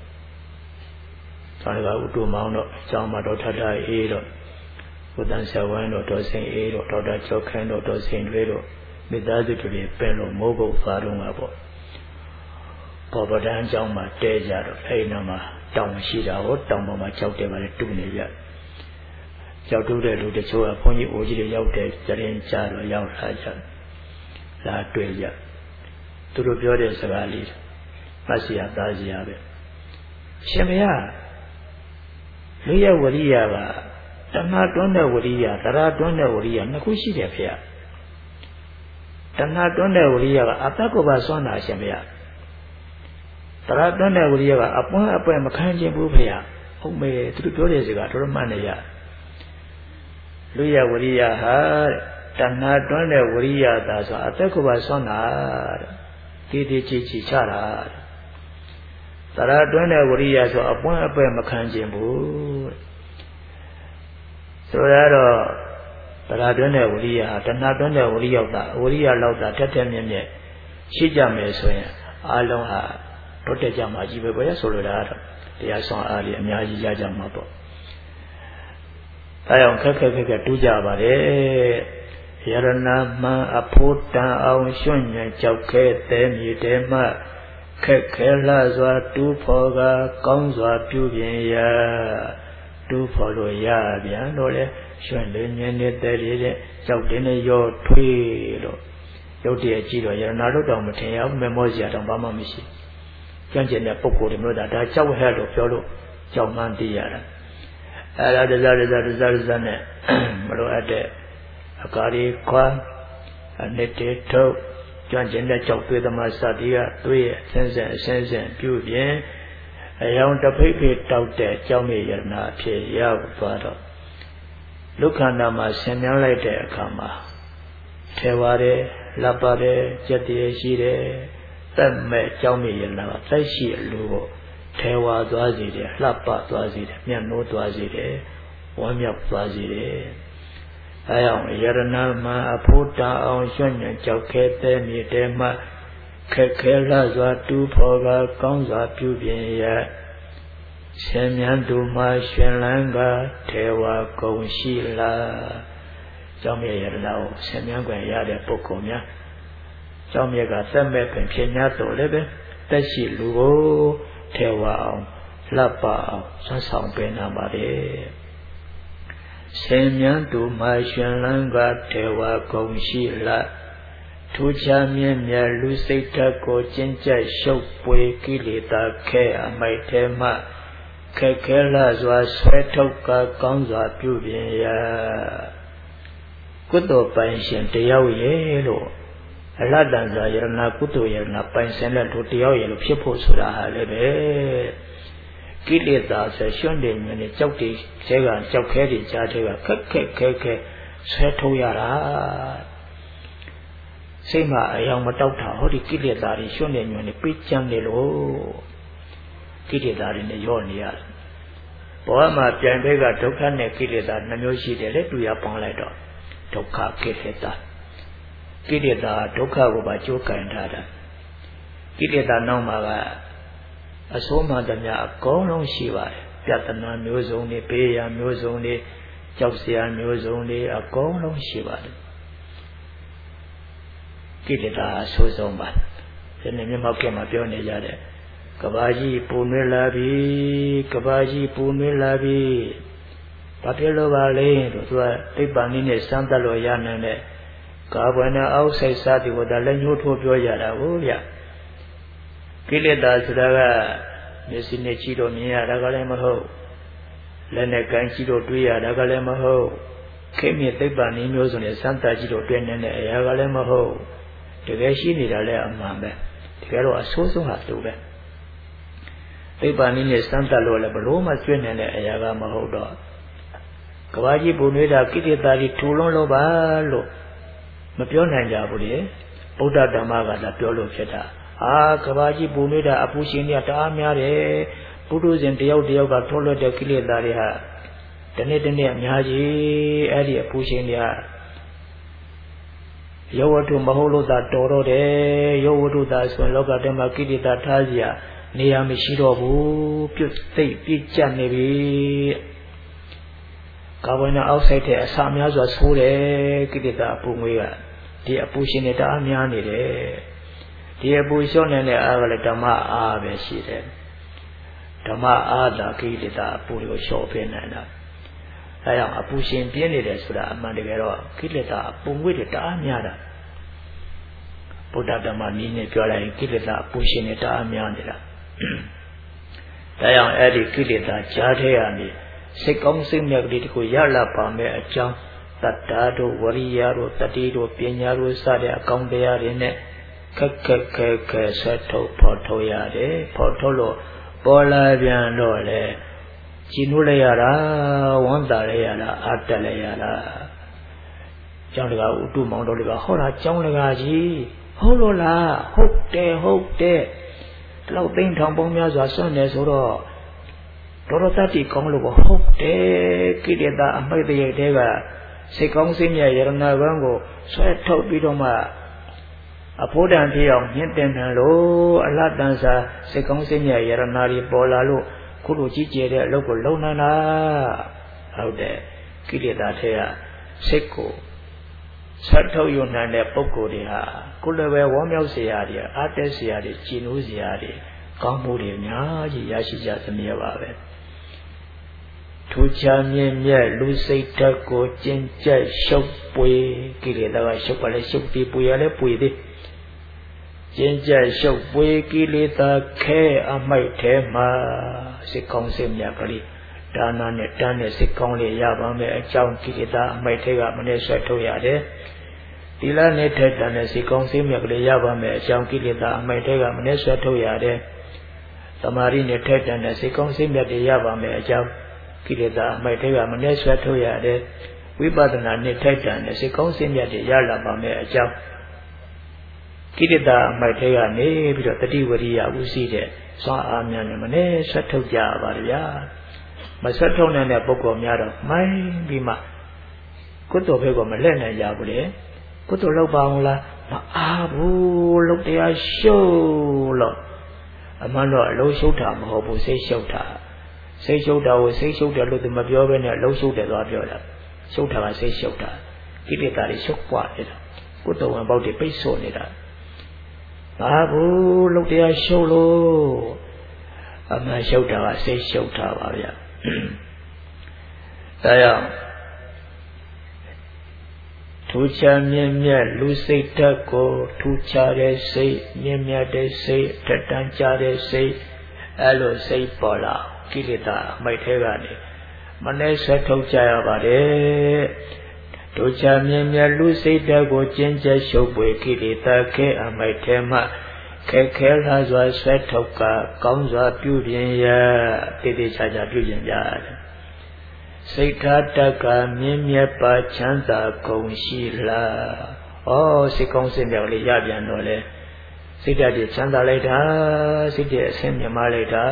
သာရကဥတုမောင်းတော့ကျောင်းမှာတော့ထထအေးတော့ဘုဒ္ဓဆရာဝန်တို့တော်စင်အေးတို့ဒေါက်တာကျော်ခန်းတို့တော်စင်တွေတို့မိသားစုတွေပင်လို့မိုးကုတ်သွားတော့မှာပေါ့ပေါ်ပဒန်းကျောင်းမှာတဲကြတော့အဲ့နာမှာတောင်ရှိတာဟောတောင်ပေါ်မှာကြောက်တယ်ပါလေတူနေကြကြောက်တူးတဲ့လူတချို့ကဘုန်းကြီးအိုကြီးတွေရောက်တဲ့ကြရင်ကြတော့ရောက်လာကြလာတွေ့ကြသူတို့ပြောတဲ့စကားလေးမဆရာသားစီရပဲရှင်ဘုရားလူရဲ့ဝရိယကတဏှာတွန်းတဲ့ဝရိယတရားတွန်းတဲ့ဝရိယနှစ်ခုရှိတယ်ဖေ။တဏှာတွန်းတဲ့ဝရိယကအတ္တကိုပါစွန့်တာရှင်ဖေ။တရားတွန်းတဲ့ဝရိယကအပွန်းအပွဲမခံခြင်းဘူးဖေ။ဟုတ်မေသူတို့ပြောတဲ့စကားတော်တော်မှန်နေရ။လူရဲ့ဝရိယဟာတဏှာတွန်းတဲ့ဝရိယသာဆိုအတ္တကိုပါစွန့်တာတဲ့။ဒီချီချတာ။တရားတွန်းတဲ့ဝရိယဆိုအပွန်းအပွဲမခံခြင်းဘူး။ဆိုရတော့တရားတွင်းတဲ့ဝရိယဟာတဏှာတွင်းတဲ့ဝရိယလောက်တာတက်တက်မြက်မြက်ရှိကြမယ်ဆိုရင်အလုံးဟာတိုးတက်ကြမှာကြီးပဲပဲဆိုလိုတာတော့တရားဆောင်အားလေးအများကြီးရကြမှာပေါ့ဒါကြောင့်ခက်တူးကြပါတယ်ယရဏမှန်အဖို့တန်အောင်ရွှွညံကြောက်ခဲတဲ့မြေတဲမှခက်ခဲလှစွာတူးဖော်ကကောင်းစွာပြုပြင်ရတူးဖော်လို့ရပြန်တော့လေရွှင်လေးမြင်းနေတဲ့လေးတဲ့ကြောက်တင်းနဲ့ရောထွေးလို့ရုပ်တရက်ကြည့်တော့ယရဏတို့တောင်မထင်ရဘူးမေမောစရာတောင်ဘာမှမရှိကြံ့ကျင်တဲ့ပုံကိုယ်တွေမျိုးဒါကြောက်ဟဲ့လို့ပြောလို့ကြောက်မှန်းသိရတာအဲ့ဒါတစားနဲ့မလိုအပ်တဲ့အကာရီခွာအနှစ်တေထုတ်ကြံ့ကျင်တဲ့ကြောက်သွေးသမားစသည်ကသွေးအစင်းပြုပြင်အယောင်တဖိတ်ဖိတ်တောက်တဲ့ကြောင်းမြေယရဏအဖြစ်ရောက်သွားတော့လူခန္ဓာမှာဆင်မြန်းလိုက်တဲ့အခါမှာထဲပါတယ်လက်ပါတယ်ကြက်တည်းရှိတယ်တက်မဲ့ကြောင်းမြေယရဏကတိုက်ရှိအလိုကိုထဲဝါသွားစေတယ်လှပသွားစေတယ်မျက်နှိုးသွားစေတယ်ဝမ်းမြောက်သွားစေတယ်အဲအောင်ယရဏမှာအဖို့တန်အောင်ရွှွညံကြောက်ခဲတဲ့မြေတဲမှာခက်ခဲလှစွာတူးဖော်ကကောင်းစွာပြုပြင်ရရှင်မြန်းသူမှရှင်လန်းကထေဝါကုံရှိလားကြောင့်မြဲရတနာကိုဆင်မြန်းခွင့်ရတဲ့ပုဂ္ဂိုလ်များကြောင့်မြဲကသက်မဲ့ပင်ဖြစ်냐တော့လည်းပဲတက်ရှိလူကိုထဲဝအောင်လှပအောင်ဆွမ်းဆောင်ပေးနာပါတယ်ဆင်မြန်းသူမှာရှင်လန်းကထဲဝဂုံရှိလထူးခြားမြင့်မြတ်လူစိတ်ဓာတ်ကိုကျင့်ကြံရှုပ်ပွေကိလေသာခဲအမိုက်ထဲမှခက်ခဲလာစွာဆွဲထုတ်ကကောင်းစွာပြုပြင်ရကုသိုလ်ပိုင်ရှင်တယောက်ရဲ့လို့အလတ္တန်စွာယရဏကုသိုလ်ယရဏပိုင်ရှင်တဲ့သူတယောက်ရဲ့လို့ဖြစ်ဖို့ဆိုတာဟာလည်းပဲကိလေသာဆိုရွှွန့်တယ်မြင်နေကြောက်တယ်ကျဲကကြောက်ခဲတွေကြားထဲကခက်ခဲဆွဲထုတ်ရတာစိတ်မှာအယောင်မတောက်တာဟောဒီကိလေသာတွေရွှွန့်တယ်မြင်နေပြကြမ်းတယ်လို့ကိလေသာတွေနဲ့ရော့နေရတယ်ဘောမှာပြန်ဘက်ကဒုက္ခနဲ့ကိလေသာနှမျိုးရှိတယ်လေတူရပေါင်းလိုက်တော့ဒုက္ခကိလေသာကိလေသာဒုက္ခကိုပါကြိုးကင်ထားတာကိလေသာနောက်မှာကအစိုးမှန်သမျှအကုန်လုံးရှိပါတယ်ပြဿနာမျိုးစုံတွေဘေးရန်မျိုးစုံတွေကြောက်စရာမျိုးစုံတွေအကုန်လုံးရှိပါတယ်ကိလေသာအဆိုးဆုံးပါဒီနေ့မျက်မှောက်ကမှာပြောနေကြတယ်ကဘာကြီးပူနွေးလာပြီကဘာကြီးပူနွေးလာပြီဘာဖြစ်လို့ပါလဲလို့သူကသိပ္ပံနည်းနဲ့စမ်းသပ်လို့ရနိုင်တဲ့ကာဗွန်နဲ့အောက်ဆိုက်စားတယ်ကိုဒါလည်းညှို့ထိုးပြောရတာဟုတ်ဗျကိလေသာဆိုတာကမျက်စိနဲ့ကြည့်လို့မြင်ရတာကလည်းမဟုတ်လက်နဲ့ကန်ကြည့်လို့တွေးရတာကလည်းမဟုတ်ခေတ်မြင့်သိပ္ပံနည်းမျိုးစုံနဲ့စမ်းသပ်ကြည့်လို့တွေ့နေတဲ့အရာကလည်းမဟုတ်တကယ်ရှိနေတာလည်းအမှန်ပဲတကယ်တော့အဆိုးဆုံးဟာသူပဲသိပ္ပံနည်းနဲ့စမ်းသပ်လို့လည်းဘလို့မှကျွတ်နေတဲ့အရာကမဟုတ်တော့ကဘာကြီးပုံနေတာကိလေသာတွေထူလုံးလို့ပါလို့မပြောနိုင်ကြဘူးလေဗုဒ္ဓဓမ္မကသာပြောလို့ဖြစ်တာကဘာကြီးပုံနေတာအပူရှင်တွေကတအားများတယ်ပုထုဇဉ်တယောက်ကထုတ်လွှတ်တဲ့ကိလေသာတွေဟာတနေ့အများကြီးအဲ့ဒီအပူရှင်တွေကယောဝတ္ထုမဟုတ်လို့သာတော်တော့တယ်ယောဝတ္ထုသာဆိုရင်လောကထဲမှာကိလေသာထားစရာနေရာမရှိတော့ဘူးပြုတ်သိပ်ပြည့်ကျပ်နေပြီကာဗွန်နဲ့အောက်ဆိုက်တဲ့အစာများစွာဆိုးတယ်ကိလေသာအပူငွေးကဒီအပူရှင်တွေတအားများနေတယ်ဒီအပူလျှော့နေတဲ့အားကလည်းဓမ္မအားပဲရှိတယ်ဓမ္မအားသာကိလေသာအပူတွေကိုလျှော့ပေးနိုင်တာအဲကြောင့်အပူရှင်ပြင်းနေတယ်ဆိုတာအမှန်တကယ်တော့ကိလေသာအပူငွေးတွေတအားများတာဗုဒ္ဓဓမ္မနည်းနဲ့ပြောလိုက်ရင်ကိလေသာအပူရှင်တွေတအားများနေတာဒါကြောင့်အဲ့ဒီကိလေသာကြားထဲကနေစိတ်ကောင်းစိတ်မြတ်ကလေးတခုရလာပါမယ်အကြောင်းတတ္တာတို့ဝရိယတို့တတိတို့ပညာတို့စတဲ့အကောင်းတရားတွေနဲ့ခက်ဆက်ထုတ်ဖော်ထုတ်ရတယ်ဖော်ထုတ်လို့ပေါ်လာပြန်တော့လေကြည်နုလိုက်ရတာဝမ်းသာလိုက်ရတာအာတက်လိုက်ရတာကျောင်းတကာဥတုမောင်တော်တွေကဟောတာကျောင်းတကာကြီးဟုတ်လို့လားဟုတ်တယ်ဒီလောက်သိန်းထောင်ပေါင်းများစွာစွန့်နေဆိုတော့တော်တတ်တီကောင်းလို့ဟုတ်တယ်ကိလေသာအမိတ်တရိပ်တဲကစိတ်ကောင်းစိတ်မြတ်ယရဏဘန်းကိုဆွဲထုတ်ပြီးတော့မှအဖို့တန်ဖြစ်အောင်မြင့်တင်တယ်လို့အလတ်တန်စာစိတ်ကောင်းစိတ်မြတ်ယရဏတွေပေါ်လာလို့ခုလိုကြီးကျယ်တဲ့အလုပ်ကိုလုပ်နိုင်တာဟုတ်တယ်ကိလေသာထဲကစိတ်ကိုဆက်ထုတ်ယူနိုင်တဲ့ပုဂ္ဂိုလ်တွေဟာကိုယ်လည်းပဲဝမ်းမြောက်စေရတဲ့အားတက်စေရတဲ့ကြည်နူးစေရတဲ့ကောင်းမှုတွေအများကြီးရရှိကြသမျှပါပဲထူးခြားမြင့်မြတ်လူစိတ်ဓာတ်ကိုကျင့်ကြံရှုပ်ပွေကိလေသာကရှုပ်ပါလေရှုပ်ပြီးပွေရလဲပွေသေးကျင့်ကြံရှုပ်ပွေကိလေသာခဲအမိုက်ထဲမှာစိတ်ကောင်းစိတ်မြတ်ကလေးဒါနနဲ့တန်းနဲ့စိတ်ကောင်းလေးရပါမယ်အကြောင်းကိလေသာအမိုက်ထဲကမနဲ့ဆွဲထုတ်ရတယ်သီလနဲ့ထက်တန်တဲ့စိတ်ကောင်းစိတ်မြတ်ကလေးရပါမယ်အကြောင်းကိလေသာအမိုက်ထဲကမနဲ့ဆွဲထုတ်ရတယ်သမာဓိနဲ့ထက်တန်တဲ့စိတ်ကောင်းစိတ်မြတ်တွေရပါမယ်အကြောင်းကိလေသာအမိုက်ထဲကမနဲ့ဆွဲထုတ်ရတယ်ဝိပဿနာနဲ့ထက်တန်တဲ့စိတ်ကောင်းစိတ်မြတ်တွေရလာပါမယ်အကြောင်းကိလေသာအမိုက်ထဲကနေပြီးတော့တတိဝရိယဥသိတဲ့စွမ်းအားများနဲ့မနဲ့ဆွဲထုတ်ကြပါဗျာမဆွဲထုတ်နိုင်တဲ့ပုဂ္ဂိုလ်များတော့မိုင်းပြီးမှကုသိုလ်ဘက်ကမလက်နိုင်ကြဘူးလေကုသိုလ်လုပ်ပါအောင်လားမအားဘူးလုပ်တရားရှုလို့အမှန်တော့အလုံးရှုတာမဟုတ်ဘူးစိတ်ရှုတာစိတ်ရှုတာကိုစိတ်ရှုတယ်လို့သူမပြောဘဲနဲ့အလုံးရှုတယ်သွားပြောတာရှုတာကစိတ်ရှုတာကိလေသာတွေရှုပ်ပွားနေတာကိုယ်တော်ဝင်ပေါက်တွေပိတ်ဆို့နေတာဘာဘူးလုတ်တရားရှုပ်လို့အမှန်ရှုပ်တာကစိတ်ရှုပ်တာပါဗျာဒါကြောင့်ထူးခြားမြင့်မြတ်လူစိတ်ဓာတ်ကိုထူးခြားတဲ့စိတ်မြင့်မြတ်တဲ့စိတ်ထက်တန်းကြတဲ့စိတ်အဲ့လိုစိတ်ပေါ်လာကိလေသာမိုက်ထဲကနေမနဲ့ဆွဲထုတ်ကြရပါတယ်ထူးခြားမြင့်မြတ်လူစိတ်ဓာတ်ကိုကျင့်ကြရှုပ်ပွေကိလေသာခဲအမိုက်ထဲမှခဲလာစွာဆွဲထုတ်ကကောင်းစွာပြုပြင်ရတည်တည်ချာချာပြုပြင်ကြတယ်စိတ်ထားတက်ကမြင့်မြတ်ပါချမ်းသာကုန်ရှိလားဩစိတ်ကောင်းစိတ်မြောက်လေးရပြန်တော့လေစိတ်ဓာတ်ချမ်းသာလိုက်တာစိတ်ရဲ့အဆင်းမြင်မလိုက်တာ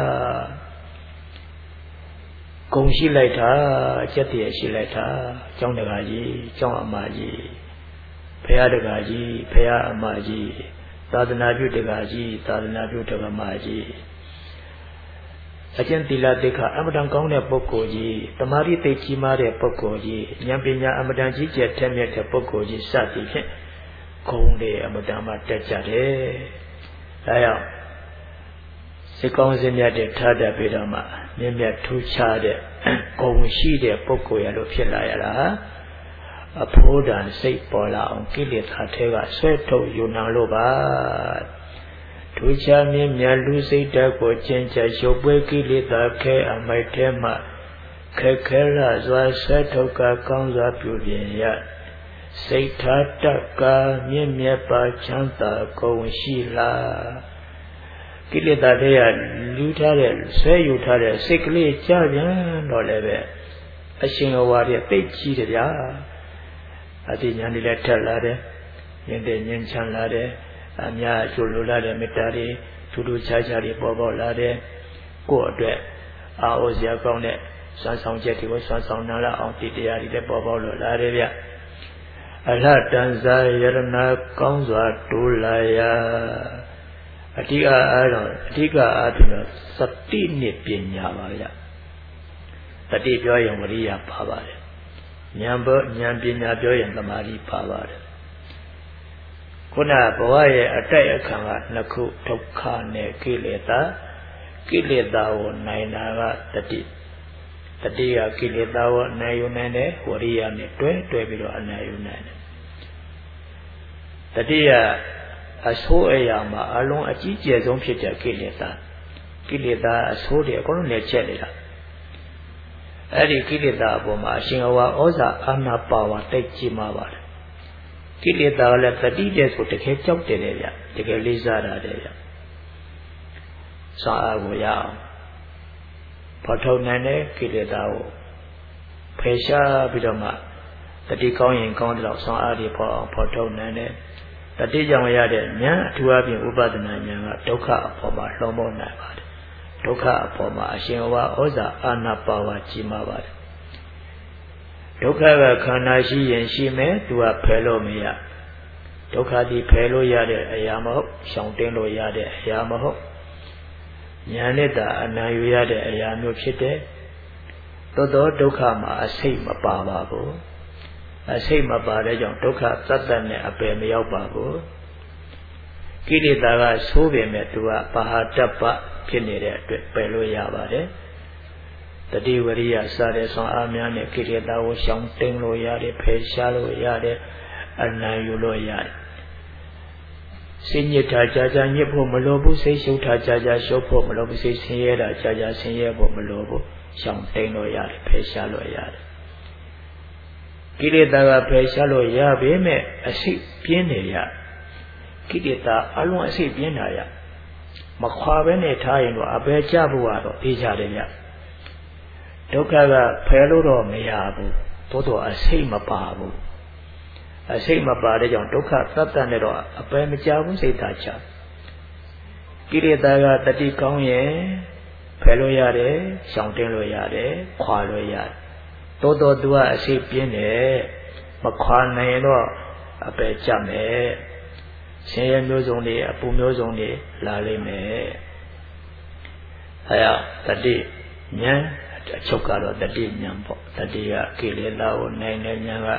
ကုန်ရှိလိုက်တာကျက်တည်းရှိလိုက်တာကျောင်းတကာကြီးကျောင်းအမကြီးဖရာတကာကြီးဖရာအမကြီးသာသနာပြုတကာကြီးသာသနာပြုတက္ကမကြီးအကျင့်သီလတိခအမတန်ကောင်းတဲ့ပုဂ္ဂိုလ်ကြီးတမာတိသိကြီးမားတဲ့ပုဂ္ဂိုလ်ကြီးဉာဏ်ပညာအမတန်ကြီးကျယ်ထက်မြက်တဲ့ပုဂ္ဂိုလ်ကြီးစသည်ဖြင့်ဂုဏ်တွေအမတန်မှတက်ကြတယ်ဒါကြောင့်စိတ်ကောင်းစိတ်မြတ်တဲ့ထားတတ်ပြီးတော့မှမြင့်မြတ်ထူးခြားတဲ့ဂုဏ်ရှိတဲ့ပုဂ္ဂိုလ်ရလို့ဖြစ်လာရတာအဖိုးတန်စိတ်ပေါ်လာအောင်ကိလေသာထဲကဆွဲထုတ်ယူနာလို့ပါထူးခြားမြင့်မြတ်လူစိတ်ဓာတ်ကိုကျင့်ကြရှုပ်ပွေကိလေသာခဲအမိုက်ထဲမှခဲလာစွာဆွဲထုတ်ကကောင်းစွာပြုပြင်ရစိတ်ထားတက်ကမြင့်မြတ်ပါချမ်းသာကုန်ရှိလားကိလေသာတွေကလူထားတဲ့ဆွဲယူထားတဲ့စိတ်ကလေးကြပြန်တော့လည်းပဲအရှင်အဝါတွေသိကြီးတယ်ဗျာအတိညာနေလည်းထက်လာတယ်ဉာဏ်တဲ့ဉာဏ်ချမ်းလာတယ်အများကျိုးလိုလာတဲ့မေတ္တာတွေထူးထူးခြားခြားတွေပေါ်ပေါက်လာတယ်ကိုယ့်အတွက်အာဩစရာကောင်းတဲ့စွမ်းဆောင်ချက်တွေကိုစွမ်းဆောင်နာလာအောင်တရားတွေလည်းပေါ်ပေါက်လို့လာတယ်ဗျအရဟတံဇာယရဏကောင်းစွာတိုးလာရအဓိကအားဖြင့်သတိနဲ့ပညာပါဗျသတိပြောရင်ဝိရိယပါပါတယ်ဉာဏ်ပညာပြောရင်သမာဓိပါပါတယ်ခုနဘဝရဲ့အတိုက်အခံကနှစ်ခုဒုက္ခနဲ့ကိလေသာကိုနိုင်တာကတတိကကိလေသာကိုနိုင်ယူနိုင်တယ်ဝိရိယနဲ့တွဲပြီးတော့အနိုင်ယူနိုင်တယ်တတိယအဆိုးအရာမှာအလုံးအကြီးကျယ်ဆုံးဖြစ်တဲ့ကိလေသာအဆိုးတွေအကုန်လုံးနဲ့ချက်နေတာအဲ့ဒီကိလေသာအပေါ်မှာအရှင်အဝါဩဇာအာဏာပါဝါတိတ်ကြီးမှာပါတယ်ကိလေသာကလည်းတတိတဲ့ဆိုတကယ်ကြောက်တယ်လေဗျတကယ်လေးစားတာတယ်ဗျစာအားကိုရအောင်ဖော်ထုတ်နိုင်တဲ့ကိလေသာကိုဖယ်ရှားပြီးတော့မှတတိကောင်းရင်ကောင်းတဲ့လောက်စာအားတွေဖော်ထုတ်နိုင်တယ်တတိကြောင့်ရတဲ့ဉာဏ်အထူးအဖြင့်ဥပဒနာဉာဏ်ကဒုက္ခအပေါ်မှာလွှမ်းမိုးနိုင်ပါတယ်ဒုက္ခအပေါ်မှာအရှင်ဝါဩဇာအာဏာပါဝါကြီးမားပါတယ်ဒုက္ခကခန္ဓာရှိရင်ရှိမယ်သူကဖယ်လို့မရဒုက္ခဒီဖယ်လို့ရတဲ့အရာမဟုတ်ရှောင်တင်းလို့ရတဲ့အရာမဟုတ်ဉာဏ်နဲ့သာအနာယူရတဲ့အရာမျိုးဖြစ်တယ်သို့သောဒုက္ခမှာအစိတ်မပါပါဘူးအစိတ်မပါတဲ့ကြောင့်ဒုက္ခသတ္တနဲ့အပယ်မရောက်ပါဘူးကိလေသာကဆိုးပေမဲ့သူကပါဟာတ္တပဖြစ်နေတဲ့အတွက်ပယ်လို့ရပါတယ်တတိဝရိယစတဲ့ဆွမ်းအားများနဲ့ကိလေသာကိုရှောင်တိန်လို့ရတယ်ဖယ်ရှားလို့ရတယ်အနိုင်ယူလို့ရတယ်စိတ်ညစ်တာကြာကြာညစ်ဖို့မလိုဘူးစိတ်ရှုပ်တာကြာကြာရှုပ်ဖို့မလိုဘူးစိတ်ဆင်းရဲတာကြာကြာဆင်းရဲဖို့မလိုဘူးရှောင်တိန်လို့ရတယ်ဖယ်ရှားလို့ရတယ်ကိလေသာကဖယ်ရှားလို့ရပေမဲ့အစိတ်ပြင်းနေရကိလေသာအလုံးအစိတ်ပြင်းတာရမခွာဘဲနဲ့ထားရင်တော့အပေကြဖို့ကတော့အေးကြတယ်ဗျဒုက္ခကဖယ်လို့တော့မရဘူးသို့တော့အစိတ်မပါဘူးအစိတ်မပါတဲ့ကြောင့်ဒုက္ခသတ္တနဲ့တော့အပယ်မကြဘူးစိတ်သာချကိလေသာကတတိကောင်းရင်ဖယ်လို့ရတယ်ရှောင်တင်းလို့ရတယ်ခွာလို့ရတယ်တိုးတော်သူကအစိတ်ပြင်းတယ်မခွာနိုင်တော့အပယ်ကြမယ်ဆင်းရဲမျိုးစုံတွေအပူမျိုးစုံတွေလာလိမ့်မယ်အဲဒါတတိဉာဏ်အချုပ်ကတော့တတိဉာဏ်ပေါ့တတိကကိလေသာကိုနိုင်တဲ့ဉာဏ်က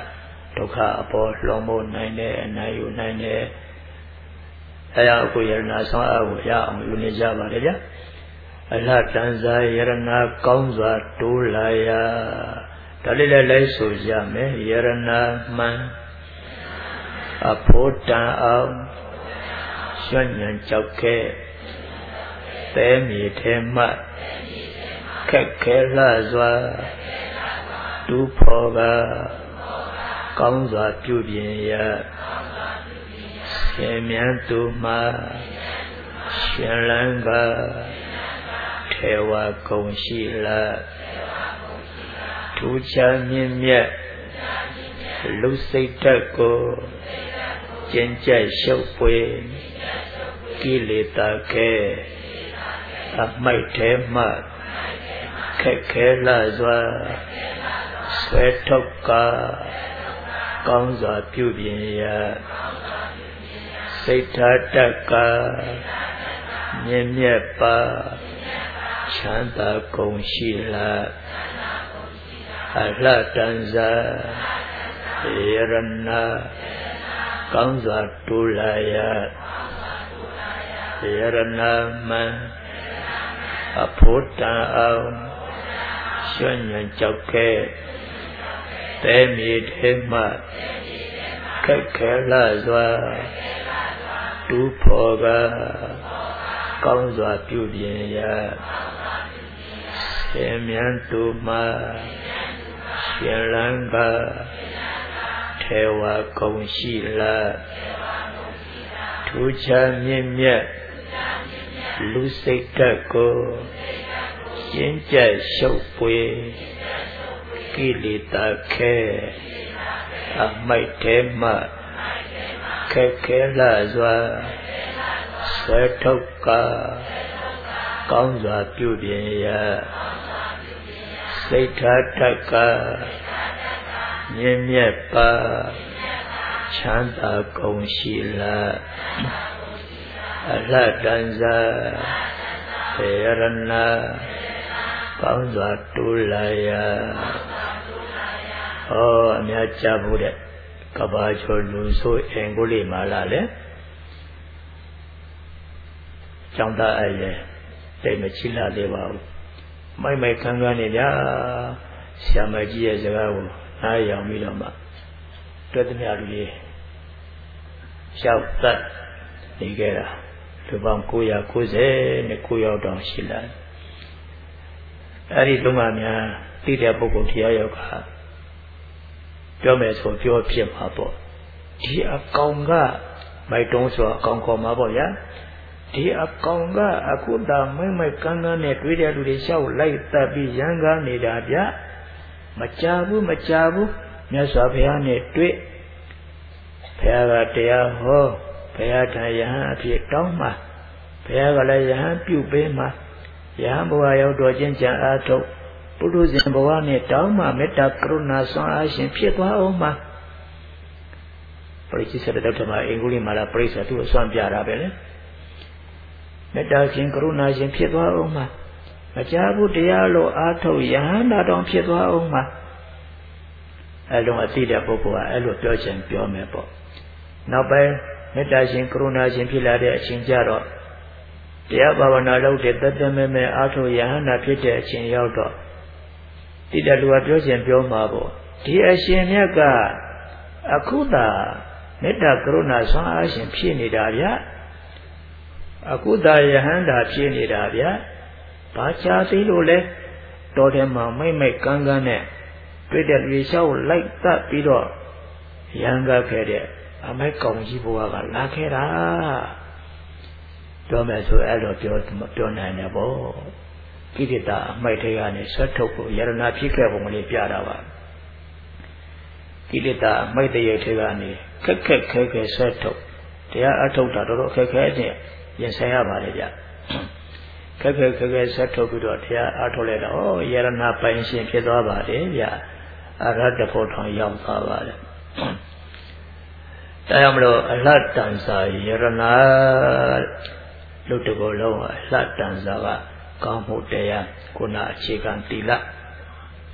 ဒုက္ခအပေါ်လွန်မို့နိုင်တဲ့အနိုင်ယူနိုင်တဲ့အဲဒါအခုယရနာဆောင်အားကိုရအောင်ယူနေကြပါလေဗျာအလှတန်စာယရနာကောင်းစွာတိုးလာရာဒါလေးလည်းလိုက်ဆိုရမယ်ယရနာမှန်အဖို့တန်အောင်ရွှံ့ညံကြောက်ခဲ့သဲမြေထဲမှခက်ခဲလှစွာတူဖို့ကကောင်းစွာပြုပြင်ရာရှင်မြန်သူမှရှင်လန်းကထေဝကုံရှိလာထူးခြားမြင့်မြတ်လူစိတ်ဓာတ်ကိုကျင့်ကြံရှုပ်ပွေကိလေသာခဲအမိုက်ထဲမှခက်ခဲလာစွာဆွဲထုတ်ကကောင်းစွာပြုပြင်ရာစိတ်ဓာတ်တကမြင့်မြတ်ပါချမ်းသာကုန်ရှိလာအလှတန်စာယရနာကောင်းစွာတိုးလာရာယရနာမှန်အဖို့တန်အောင်ရွှံ့ညံကြောက်ခဲ့သဲမြေထဲမှခက်ခဲလာစွာတူဖို့ကကောင်းစွာပြုပြင်ရာရှင်မြန်သူမှရှင်လန်းကထေဝကုံရှိလာထူးခြားမြင့်မြတ်လူစိတ်ဓာတ်ကိုကျင့်ကြံရှုပ်ပွေကိလေသာခဲအမိုက်ထဲမှခက်ခဲလာစွာဆွဲထုတ်ကကောင်းစွာပြုပြင်ရာစိတ်ဓာတ်တကမြင့်မြတ်ပါချမ်းသာကုန်ရှိလာအလှတန်စာယရနာကောင်းစွာတိုးလာရာဟောအများကြားဖို့တဲ့ကဘာချိုလူဆိုအင်ကိုလေးမာလာလေကျောင်းသားအရဲ့တိတ်မချိလာသေးပါဘူးမိုက်မိုက်ခန်းခန်းနေကြဆရာမကြီးရဲ့စကားကိုနားရောင်ပြီးတော့မှတွေ့သမျှလူကြီးရှောက်သက်နေခဲ့တာလူပေါင်း990နဲ့9ယောက်တောင်ရှိလာအဲ့ဒီသုံးပါးများသိတဲ့ပုဂ္ဂိုလ်တရားယောက်ကပြောမယ်ဆိုပြောဖြစ်မှာပေါ့ဒီအကောင်ကမိုက်တုံးဆိုအကောင်ခေါ်မှာပေါ့ဗျာဒီအကောင်ကအခုတာမိုက်ကန်းကန်းနဲ့တွေ့တဲ့လူတွေရှောက်လိုက်တက်ပြီးရန်ကားနေတာဗျမကြဘူးမြတ်စွာဘုရားနဲ့တွေ့ဘုရားကတရားဟောဘုရားထံယဟန်အဖြစ်တောင်းမှာဘုရားကလည်းယဟန်ပြုပေးမှာယဟန်ဘဝရောက်တော်ချင်းကြံအားထုတ်ပုထုဇဉ်ဘဝနဲ့တောင်းမှာမေတ္တာကရုဏာဆွမ်းအားရှင်ဖြစ်သွားအောင်မှာပရိစ္ဆေသတ္တဓမ္မအင်္ဂုလိမာလာပရိစ္ဆေသူ့ကိုဆွမ်းပြတာပဲလေမေတ္တာရှင်ကရုဏာရှင်ဖြစ်သွားအောင်မှာမကြားဘူးတရားလို့အားထုတ်ယဟန်တာတော်ဖြစ်သွားအောင်မှာအဲ့လိုအသိတဲ့ပုဂ္ဂိုလ်ကအဲ့လိုပြောချင်ပြောမယ်ပေါ့နောက်ပိုင်းမေတ္တာရှင်ကရုဏာရှင်ဖြစ်လာတဲ့အချိန်ကျတော့တရားဘာဝနာလုပ်တဲ့တသက်မဲမဲအားထုတ်ယဟန်တာဖြစ်တဲ့အချိန်ရောက်တော့တိတလူကပြောချင်ပြောမှာပေါ့ဒီအရှင်မြတ်ကအခုသာမေတ္တာကရုဏာဆွမ်းအားရှင်ဖြစ်နေတာဗျအခုသာယဟန်တာဖြစ်နေတာဗျဘာချာသိလို့လဲတော်တယ်မှာမိတ်ကန်းကန်းနဲ့တွေ့တဲ့လူလျှောက်လိုက်တတ်ပြီးတော့ရန်ကားခဲ့တဲ့အမိုက်ကောင်ကြီးဘဝကလာခဲ့တာပြောမယ်ဆိုအဲ့လိုပြောနိုင်တယ်ပေါ့ကိရိတာအမိုက်တွေကနေဆွတ်ထုတ်ဖို့ယရနာဖြစ်ခဲ့ပုံလေးပြတာပါကိရိတာအမိုက်တရေတွေကနေခက်ခဲဆွတ်ထုတ်တရားအထုတ်တာတော်တော်ခက်ခဲတဲ့ရင်ဆိုင်ရပါလေဗျခက်ခဲဆွတ်ထုတ်ပြီးတော့တရားအထုတ်လိုက်တော့ယရနာပိုင်ရှင်ဖြစ်သွားပါတယ်ဗျအရဟတဖို့ထောင်ရောက်သွားပါတယ်တရားမလို့အလှတန်စာယရနာလူတကောလုံးအလှတန်စာကကောင်းမှုတရားခုနအခြေခံသီလ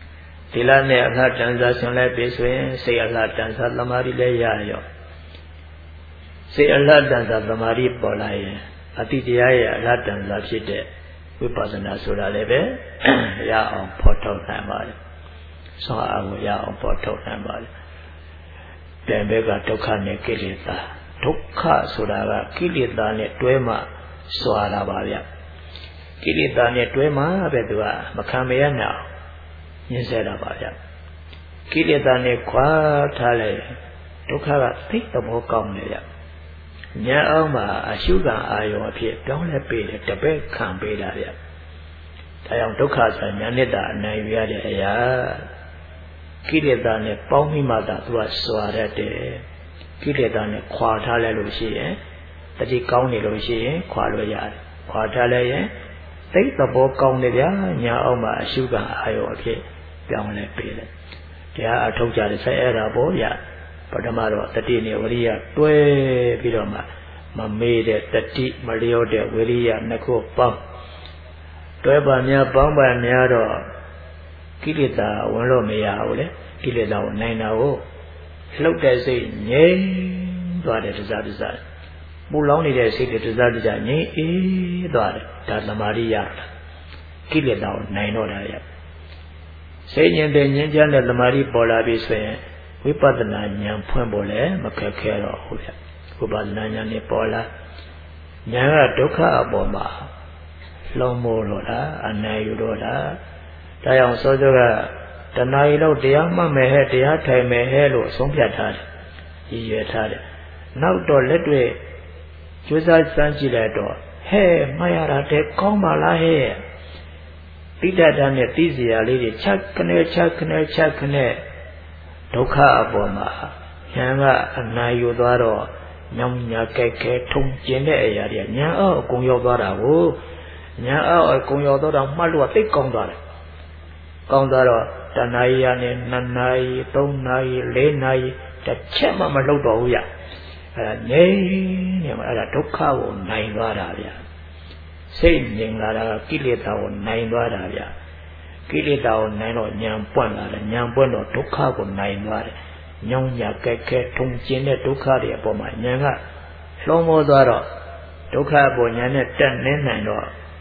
ဒီလားနဲ့အလှတန်စာရှင်လိုက်ပြီဆိုရင်စိတ်အလှတန်စာသမာဓိလည်းရရောစိတ်အလှတန်စာသမာဓိပေါ်လာရင်အတိတရားရဲ့အလှတန်စာဖြစ်တဲ့ဝိပဿနာဆိုတာလည်းပဲရအောင်ဖော်ထုတ်နိုင်ပါလေဆွမ်းအားကိုရအောင်ဖော်ထုတ်နိုင်ပါလေပြန်ဘက်ကဒုက္ခနဲ့ကိလေသာဒုက္ခဆိုတာကကိလေသာနဲ့တွဲမှစွာတာပါဗျကိလေသာနဲ့တွဲမှပဲသူကမခံမရနိုင်ညှင်းဆဲတာပါဗျကိလေသာနဲ့ခွာထားလိုက်ဒုက္ခကသိသဘောကောင်းတယ်ဗျညာအောင်မှာအရှုခံအာယုံအဖြစ်ပြောင်းလဲပေးတယ်တပည့်ခံပေးတာဗျဒါကြောင့်ဒုက္ခဆိုညာနှစ်တာအနိုင်ရတဲ့အရာကိလေသာနဲ့ပေါင်းပြီးမှသာသူကစွာတတ်တယ်ကိလေသာနဲ့ခွာထားလိုက်လို့ရှိရင်တတိကောင်းနေလို့ရှိရင်ခွာလို့ရတယ်ခွာထားလိုက်ရင်သိသဘောကောင်းတယ်ဗျာညာအောင်မှာအရှုခံအာယုံအဖြစ်ပြောင်းလဲပေးတယ်တရားအထုတ်ကြတယ်ဆက်အဲ့ဒါပေါ့ဗျပထမတော့တတိနဲ့ဝိရိယတွဲပြီးတော့မှမမေ့တဲ့တတိမလျော့တဲ့ဝိရိယနှစ်ခုပေါင်းတွဲပါများပေါင်းပါများတော့ကိလေသာဝင်လို့မရဘူးလေကိလေသာကိုနိုင်တာကိုလှုပ်တဲ့စိတ်ငြိမ်သွားတယ်တစားတစားပူလောင်နေတဲ့စိတ်တွေတစားတစားငြိမ်အေးသွားတယ်ဒါသမာဓိရတာကိလေသာကိုနိုင်တော့တာရစိတ်ငြိမ်တဲ့ငြိမ်းချမ်းတဲ့သမာဓိပေါ်လာပြီဆိုရင်ဝိပဿနာဉာဏ်ဖွင့်ဖို့လည်းမခက်ခဲတော့ဘူးဗျဝိပဿနာဉာဏ်နဲ့ပေါ်လာဉာဏ်ကဒုက္ခအပေါ်မှာလုံးမိုးလို့လားအနိုင်ယူတော့တာဒါကြောင့်စောစောကတဏှာကြီးတော့တရားမှတ်မယ်ဟဲ့တရားထိုင်မယ်ဟဲ့လို့အဆုံးဖြတ်ထားတယ်ရည်ရွယ်ထားတယ်နောက်တော့လက်တွေ့ကြိုးစားစမ်းကြည့်လိုက်တော့ဟဲ့မှတ်ရတာတဲ့ကောင်းပါလားဟဲ့တိတ္တတာနဲ့သိစရာလေးတွေချက်ခနဲ့ချက်ခနဲ့ချက်ခနဲ့ဒုက္ခအပေါ်မှာဉာဏ်ကအနာယူသွားတော့ညောင်ညာကဲကဲထုံကျင်တဲ့အရာတွေဉာဏ်အောက်အကုန်ရောက်သွားတာကိုဉာဏ်အောက်အကုန်ရောက်တော့မှတ်လို့သိကောင်းသွားတယ်ကောင်းသွားတော့တဏှာကြီးရနဲ့2နာရီ3နာရီ4နာရီတစ်ချက်မှမလုပ်တော့ဘူးရအဲ့ဒါငြိမ်နေမှာအဲ့ဒါဒုက္ခကိုနိုင်သွားတာဗျစိတ်ငြိမ်လာတာကိလေသာကိုနိုင်သွားတာဗျကိလေသာကိုနိုင်တော့ဉာဏ်ပွင့်လာတယ်ဉာဏ်ပွင့်တော့ဒုက္ခကိုနိုင်သွားတယ်ညောင်းညာကဲကဲထုံကျင်တဲ့ဒုက္ခတွေအပေါ်မှာဉာဏ်ကလွှမ်းမိုးသွားတော့ဒုက္ခပေါ်ဉာဏ်နဲ့တက်နေနိုင်တော့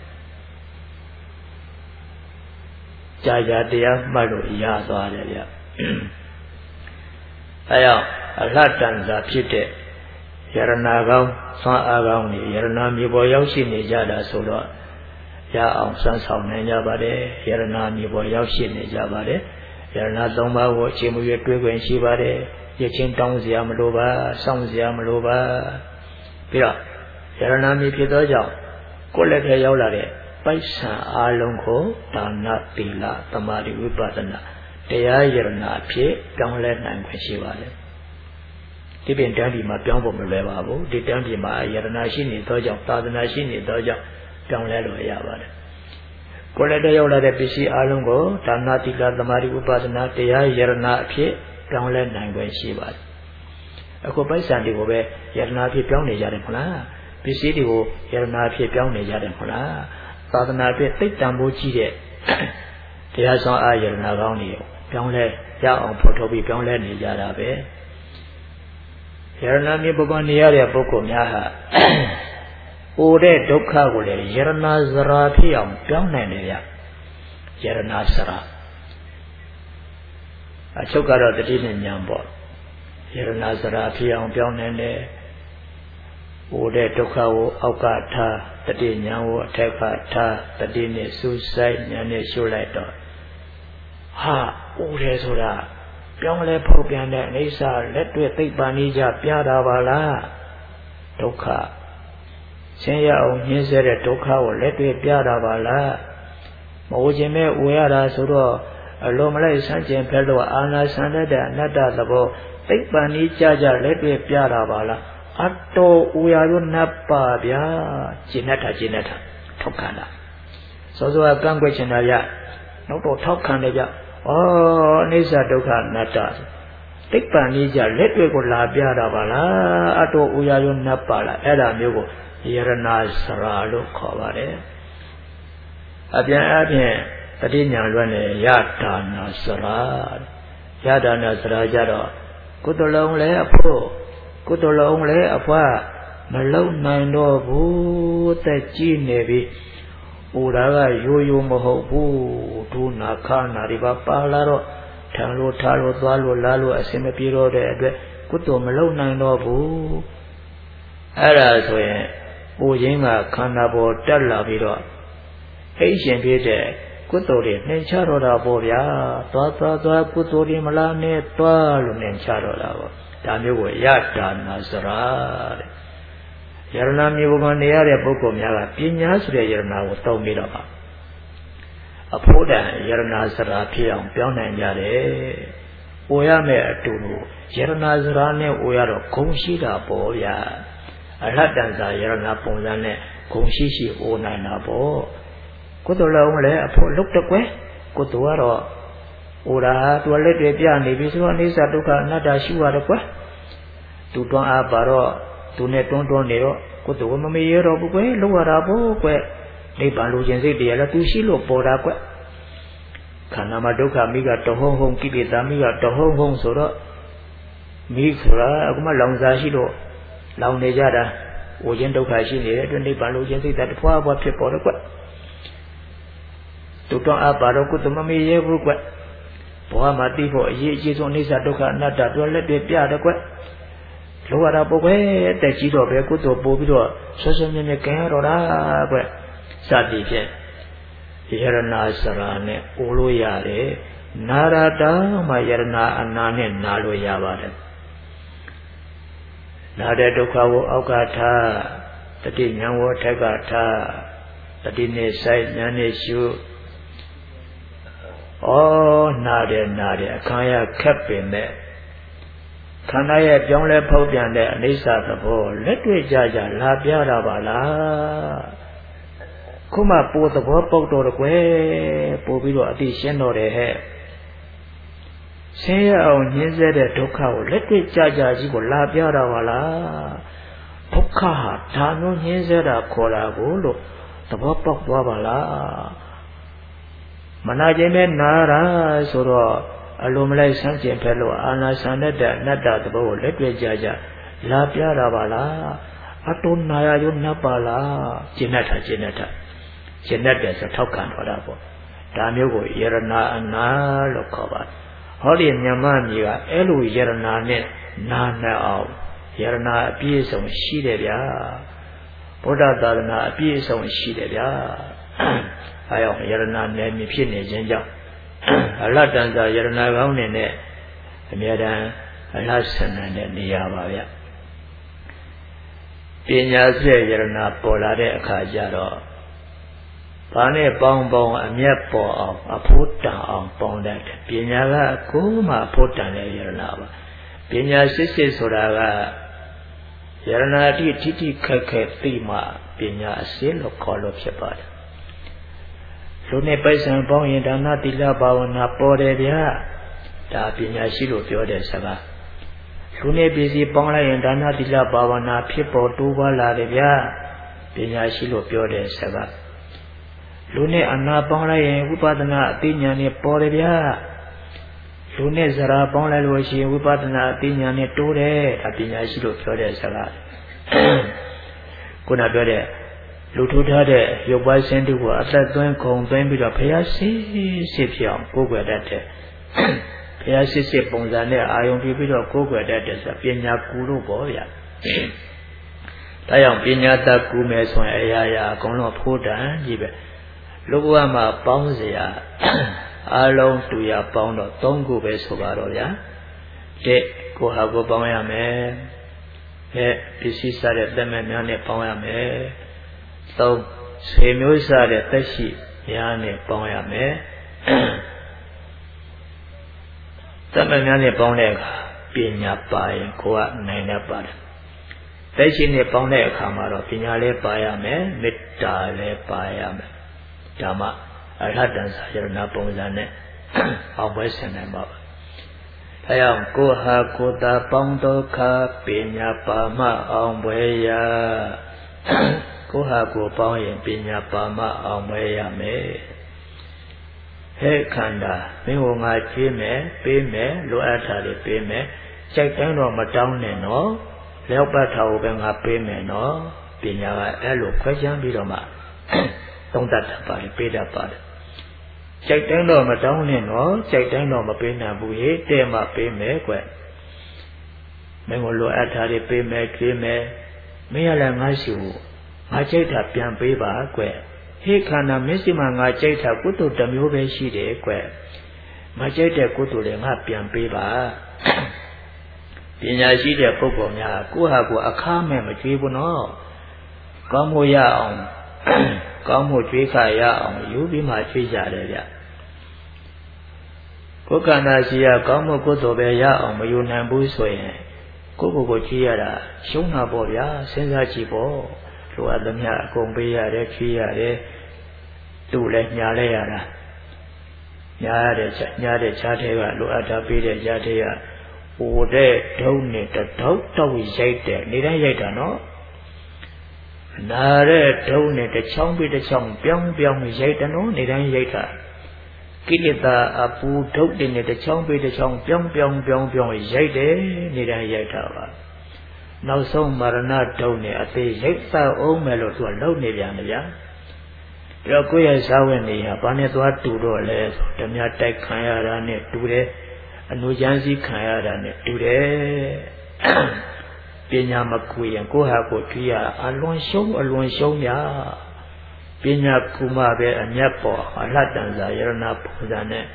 ကြာကြာတရားမှတ်လို့ရသွားတယ်ဗျအဲကြောင့်အလှတန်စာဖြစ်တဲ့ယရနာကောင်းဆွမ်းအားကောင်းတွေယရနာမြေပေါ်ရောက်ရှိနေကြတာဆိုတော့ရအောင်စမ်းဆောင်နိုင်ကြပါတယ်ယရနာမြေပေါ်ရောက်ရှိနေကြပါတယ်ယရနာ၃ပါးကိုအချိန်မရွေးတွေးခွင့်ရှိပါတယ်ရချင်းတောင်းစရာမလိုပါစောင့်စရာမလိုပါပြီးတော့ယရနာမြေဖြစ်သောကြောင့်ကိုယ်လက်ထဲရောက်လာတဲ့ပိုက်ဆံအားလုံးကိုဒါနသီလသမာဓိဝိပဿနာတရားယရနာအဖြစ်ပြောင်းလဲနိုင်ခွင့်ရှိပါတယ်ဒီပင်တန်းဒီမှာပြောင်းဖို့မလွယ်ပါဘူးဒီတန်းဒီမှာယရနာရှိနေသောကြောင့်သာသနာရှိနေသောကြောင့်ပြောင်းလဲလို့ရပါတယ်ကိုယ်လည်းတရောက်လာတဲ့ပစ္စည်းအလုံးကိုဒါနသီလသမာဓိဥပဒနာတရားယရနာအဖြစ်ပြောင်းလဲနိုင်ခွင့်ရှိပါတယ်အခုပိုက်ဆံတွေကိုပဲယရနာအဖြစ်ပြောင်းနေကြတယ်မလားပစ္စည်းတွေကိုယရနာအဖြစ်ပြောင်းနေကြတယ်မလားသာသနာအတွက်သိတ္တံမိုးကြီးတဲ့တရားဆောင်အားယရနာကောင်းတွေပြောင်းလဲရအောင်ဖော်ထုတ်ပြီးပြောင်းလဲနေကြတာပဲယရနာမြေပေါ်နေရတဲ့ပုဂ္ဂိုလ်များဟာအိုတဲ့ဒုက္ခကိုလည်းယရနာစရာဖြစ်အောင်ပြောင်းနိုင်တယ်ဗျယရနာစရာအချုပ်ကတော့တတိနဲ့ဉာဏ်ပေါ့ယရနာစရာဖြစ်အောင်ပြောင်းနိုင်တယ်အိုတဲ့ဒုက္ခကိုအောက်ကထားတတိဉာဏ်ကိုအထက်ကထားတတိနဲ့စူးစိုက်ဉာဏ်နဲ့ရှုလိုက်တော့ဟာအိုတယ်ဆိုတာပြောင်းလဲဖောက်ပြန်တဲ့အိဋ္ဌာလက်တွေ့သိပ္ပံကြီးကြပြတာပါလားဒုက္ခဆင်းရဲအောင်ညှင်းဆဲတဲ့ဒုက္ခကိုလက်တွေ့ပြတာပါလားမဝခြင်းမဲ့ဝေရတာဆိုတော့အလိုမလိုက်ဆန့်ကျင်ဖက်လို့အာနာဆန္ဒတဲ့အနတ္တသဘောသိပ္ပံကြီးကြကြလက်တွေ့ပြတာပါလားအတော်ဥရာရောနတ်ပါဗျာကျင့်တတ်တာထောက်ခံတာစောစောကကန့်ကွက်ချင်တာဗျနောက်တော့ထောက်ခံတယ်ဗျဩအနိစ္စဒုက္ခအနတ္တသိပ္ပံကြီးကြလက်တွေ့ကိုလာပြတာပါလားအတော်ဥရာရောနတ်ပါလားအဲ့ဒါမျိုးကိုယရနာစရာလို့ခေါ်ပါတယ်အပြန်အပြင်တတိညာလွတ်နဲ့ယဒါနာစရာယဒါနာစရာကြတော့ကုသလုံးလဲအဖို့ကုသလုံးလဲအဖွားမလုံနိုင်တော့ဘူးတက်ကြည့်နေပြီဥဒါကရိုးရိုးမဟုတ်ဘူးဒုနာခနာတွေပါလာတော့ထံလို့ထားလို့သွားလို့လာလို့အစင်မပြေတော့တဲ့အတွက်ကုသိုလ်မလုံနိုင်တော့ဘူးအဲ့ဒါဆိုရင်ပူရင်းကခန္ဓာပေါ်တက်လာပြီးတော့အိရှင်ဖြစ်တဲ့ကုသိုလ်တွေနှင်ချတော့တာပေါ့ဗျာသွားကုသိုလ်တွေမလားနဲ့သွားလို့နှင်ချတော့တာပေါ့ဒါမျိုးကိုယဒါနာစရာတဲ့ယရဏမျိုးပေါ်နေရတဲ့ပုဂ္ဂိုလ်များကပညာဆိုတဲ့ယရဏကိုသုံးပြီးတော့အဖို့တန်ယရဏစရာဖြစ်အောင်ပြောင်းနိုင်ကြတယ်။အိုရမယ့်အတူတူယရဏစရာနဲ့အိုရတော့ဂုံရှိတာပေါ့ဗျာ။အရဟတန်စာယရဏပုံစံနဲ့ဂုံရှိအိုနိုင်တာပေါ့။ကုသိုလ်လုံးလည်းအဖို့လုတ်တကွယ်ကုသိုလ်ကတော့အိုရာသူလက်တွေပြနေပြီဆိုတော့အိစ္ဆဒုက္ခအနတ္တရှိရတယ်ကွယ်။သူတွန်းအားပါတော့သူနဲ့တွန်းနေတော့ကုသိုလ်မမေ့ရတော့ဘူးကွယ်လောက်ရတာပေါ့ကွယ်နိဗ္ဗာန်လိုချင်စိတ်တရားလည်းသူရှိလို့ပေါ်တာကွယ်ခန္ဓာမှာဒုက္ခမိကတဟုံဟုံကိလေသာမိကတဟုံဟုံဆိုတော့မိဆိုတာအခုမှလောင်စာရှိတော့လောင်နေကြတာဝိခြင်းဒုက္ခရှိနေတဲ့အတွက်နိဗ္ဗာန်လိုချင်စိတ်တစ်ဖွာဖွာဖြစ်ပေါ်တယ်ကွယ်သူတော့အပါတော့ကုသမမေ့ရဘူးကွယ်ဘဝမှာသိဖို့အရေးအကြီးဆုံးအိစ္ဆဒုက္ခအနတ္တတို့လက်တွေပြတယ်ကွယ်လောရတာပုဂ္ဂိုလ်တက်ကြီးတော့ပဲကုသိုလ်ပို့ပြီးတော့ဆွဆွမြဲမြဲကဲတော့တာကွစသည်ဖြင့်ယရဏစရာနဲ့အိုလို့ရတယ်နာရတာမှယရဏအနာနဲ့နာလို့ရပါတယ်နာတဲ့ဒုက္ခကိုအောက်ကထားတတိဉာဏ်ဝထက်ကထားတတိနဲ့စိုက်ဉာဏ်နဲ့ရှုနာတဲ့အခါရခက်ပင်မဲ့ခန္ဓာရဲ့ပြောင်းလဲဖောက်ပြန်တဲ့အနိစ္စသဘောလက်တွေ့ကြလာပြတာပါလားခုမှပိုသဘောပေါက်တော့ကွယ်ပို့ပြီးတော့အတိရှင်းတော့တယ်ဟဲ့ဆင်းရဲအောင်ညှင်းဆဲတဲ့ဒုက္ခကိုလက်တွေ့ကြကြီးကိုလာပြတာပါလားဒုက္ခဟာဒါမျိုးညှင်းဆဲတာခေါ်တာကိုလို့သဘောပေါက်သွားပါလားမနာခြင်းနဲ့နာတာဆိုတော့အလိုမလိုက်ဆန်းကျင်ဖက်လို့အာနာဆန္ဒတဲ့အနတ္တသဘောကိုလက်တွေ့ကြလာပြတာပါလားအတုနာရယုနတ်ပါလားကျင့်တတ်ကျင့်တတ်တယ်ဆိုထောက်ခံတော်တာပေါ့ဒါမျိုးကိုယရဏအနာလို့ခေါ်ပါတယ်ဟောဒီမြန်မာမြေကအဲ့လိုယရဏနဲ့နာနဲ့အောင်ယရဏအပြည့်စုံရှိတယ်ဗျာဗုဒ္ဓသာသနာအပြည့်စုံရှိတယ်ဗျာအဲကြောင့်ယရဏနယ်မြေဖြစ်နေခြင်းကြောင့်အလတ်တန်စာယရဏကောင်းနေနဲ့အမြဲတမ်းအလတ်ဆန္ဒတဲ့နေရာပါဗျပညာစေယရဏပေါ်လာတဲ့အခါကျတော့ဘာနဲ့ပေါင်းအမျက်ပေါ်အောင်အဖို့တန်အောင်ပေါင်းတဲ့ပညာကကိုယ်မှအဖို့တန်တဲ့ယရဏပါပညာစစ်ဆိုတာကယရဏအတိထိခက်သိမှပညာအစစ်လို့ခေါ်လို့ဖြစ်ပါတယ်လူနဲ့ပိုက်ဆံပေါင်းရင်ဒါနသီလဘာဝနာပေါ်တယ်ဗျာဒါပညာရှိလို့ပြောတဲ့စကားလူနဲ့ပစ္စည်းပေါင်းလိုက်ရင်ဒါနသီလဘာဝနာဖြစ်ပေါ်တိုးပွားလာတယ်ဗျာပညာရှိလို့ပြောတဲ့စကားလူနဲ့အနာပေါင်းလိုက်ရင်ဝိပဿနာအသိဉာဏ်နဲ့ပေါ်တယ်ဗျာလူနဲ့ဇရာပေါင်းလိုက်လို့ရှိရင်ဝိပဿနာအသိဉာဏ်နဲ့တိုးတယ်ဒါပညာရှိလို့ပြောတဲ့စကားခုနပြောတဲ့လူထူထားတဲ့ရုပ်ပွားစင်တုကိုအသက်သွင်းခုံသွင်းပြီးတော့ဘုရားစစ်ဖြစ်အောင်ကိုယ်ွယ်တတ်တယ်ဘုရားစစ်ပုံစံနဲ့အာယုံပြပြီးတော့ကိုယ်ွယ်တတ်တယ်ဆိုပညာကူလို့ပေါ့ဗျာဒါကြောင့်ပညာတတ်ကူမယ်ဆိုရင်အရာရာအကုန်လုံးဖို့တန်ကြီးပဲလူဘဝမှာပေါင်းเสียအလုံးတူရပေါင်းတော့၃ခုပဲဆိုပါတော့ဗျာတဲ့ကိုဟာကိုပေါင်းရမယ်ပစ္စည်းစားတဲ့သက်မဲ့များနဲ့ပေါင်းရမယ်၃ဆွေမျိုးစားတဲ့သက်ရှိများနဲ့ပေါင်းရမယ်သက်မဲ့များနဲ့ပေါင်းတဲ့အခါပညာပါရင်ကိုကနိုင်တတ်ပါတယ်သက်ရှိနဲ့ပေါင်းတဲ့အခါမှာတော့ပညာလည်းပါရမယ်မေတ္တာလည်းပါရမယ်ဒါမှအရဟတန်စာယရဏပုံစံနဲ့အောင်ပွဲဆင်နိုင်ပါပါဒါကြောင့်ကိုဟာကိုသာပေါင်းဒုက္ခပညာပါမှအောင်ပွဲရကိုဟာကိုပေါင်းရင်ပညာပါမှအောင်ပွဲရမယ် He Kanda, Mingunga Chime, Pime, Luata de Pime, Chakano Madonna no, Leopata Benga Pime no, Pina Elo, Question Bidoma. Don't that about it, paid about it. Chakano Madonna no, Chakano Mapina Buye, Tema Pime, Mengolo Atari Pime, Crime, Mayala Masu, Macheta Pian Peba, He Kana Missima Macheta Kutu Tamube Shide, Macheta Kutu Lemapian Peba. Pina Shide Poponia, Kuhaku Akame Machibuno, Kamu Ya Kamu Trika Ya, you be my treasure. Kokana Sia, Kamu Kutobe Ya, Mayunambu Soy. Koko Chiara, Shona Boya, Sensachibo, Luadamia, Gombea, Chia, Dule Nyaleara, Nyade Chateva, Luata Pide Jatea, Ode, Tony, the Toto is Jade, Nida Yeta, no? Nare, Tony, the Chombi, the Chom, Pyong, Jeta, no, Nida Yeta. Kita Apu took in the Chombi, the Chom, Pyong, is Jade, Nida Yeta. Now so Marana Tony, at the Jeta, O Melo to a low Nidia. Rokuya Sawani, Panetua Tudole, Tamia Kayara, Tude, and Nujansi Kayara, Tude, Pina Makui, and Kohaku Tia, alone show ya. Pina Kumabe and Yapo, a Latanza, Yerna Pudane,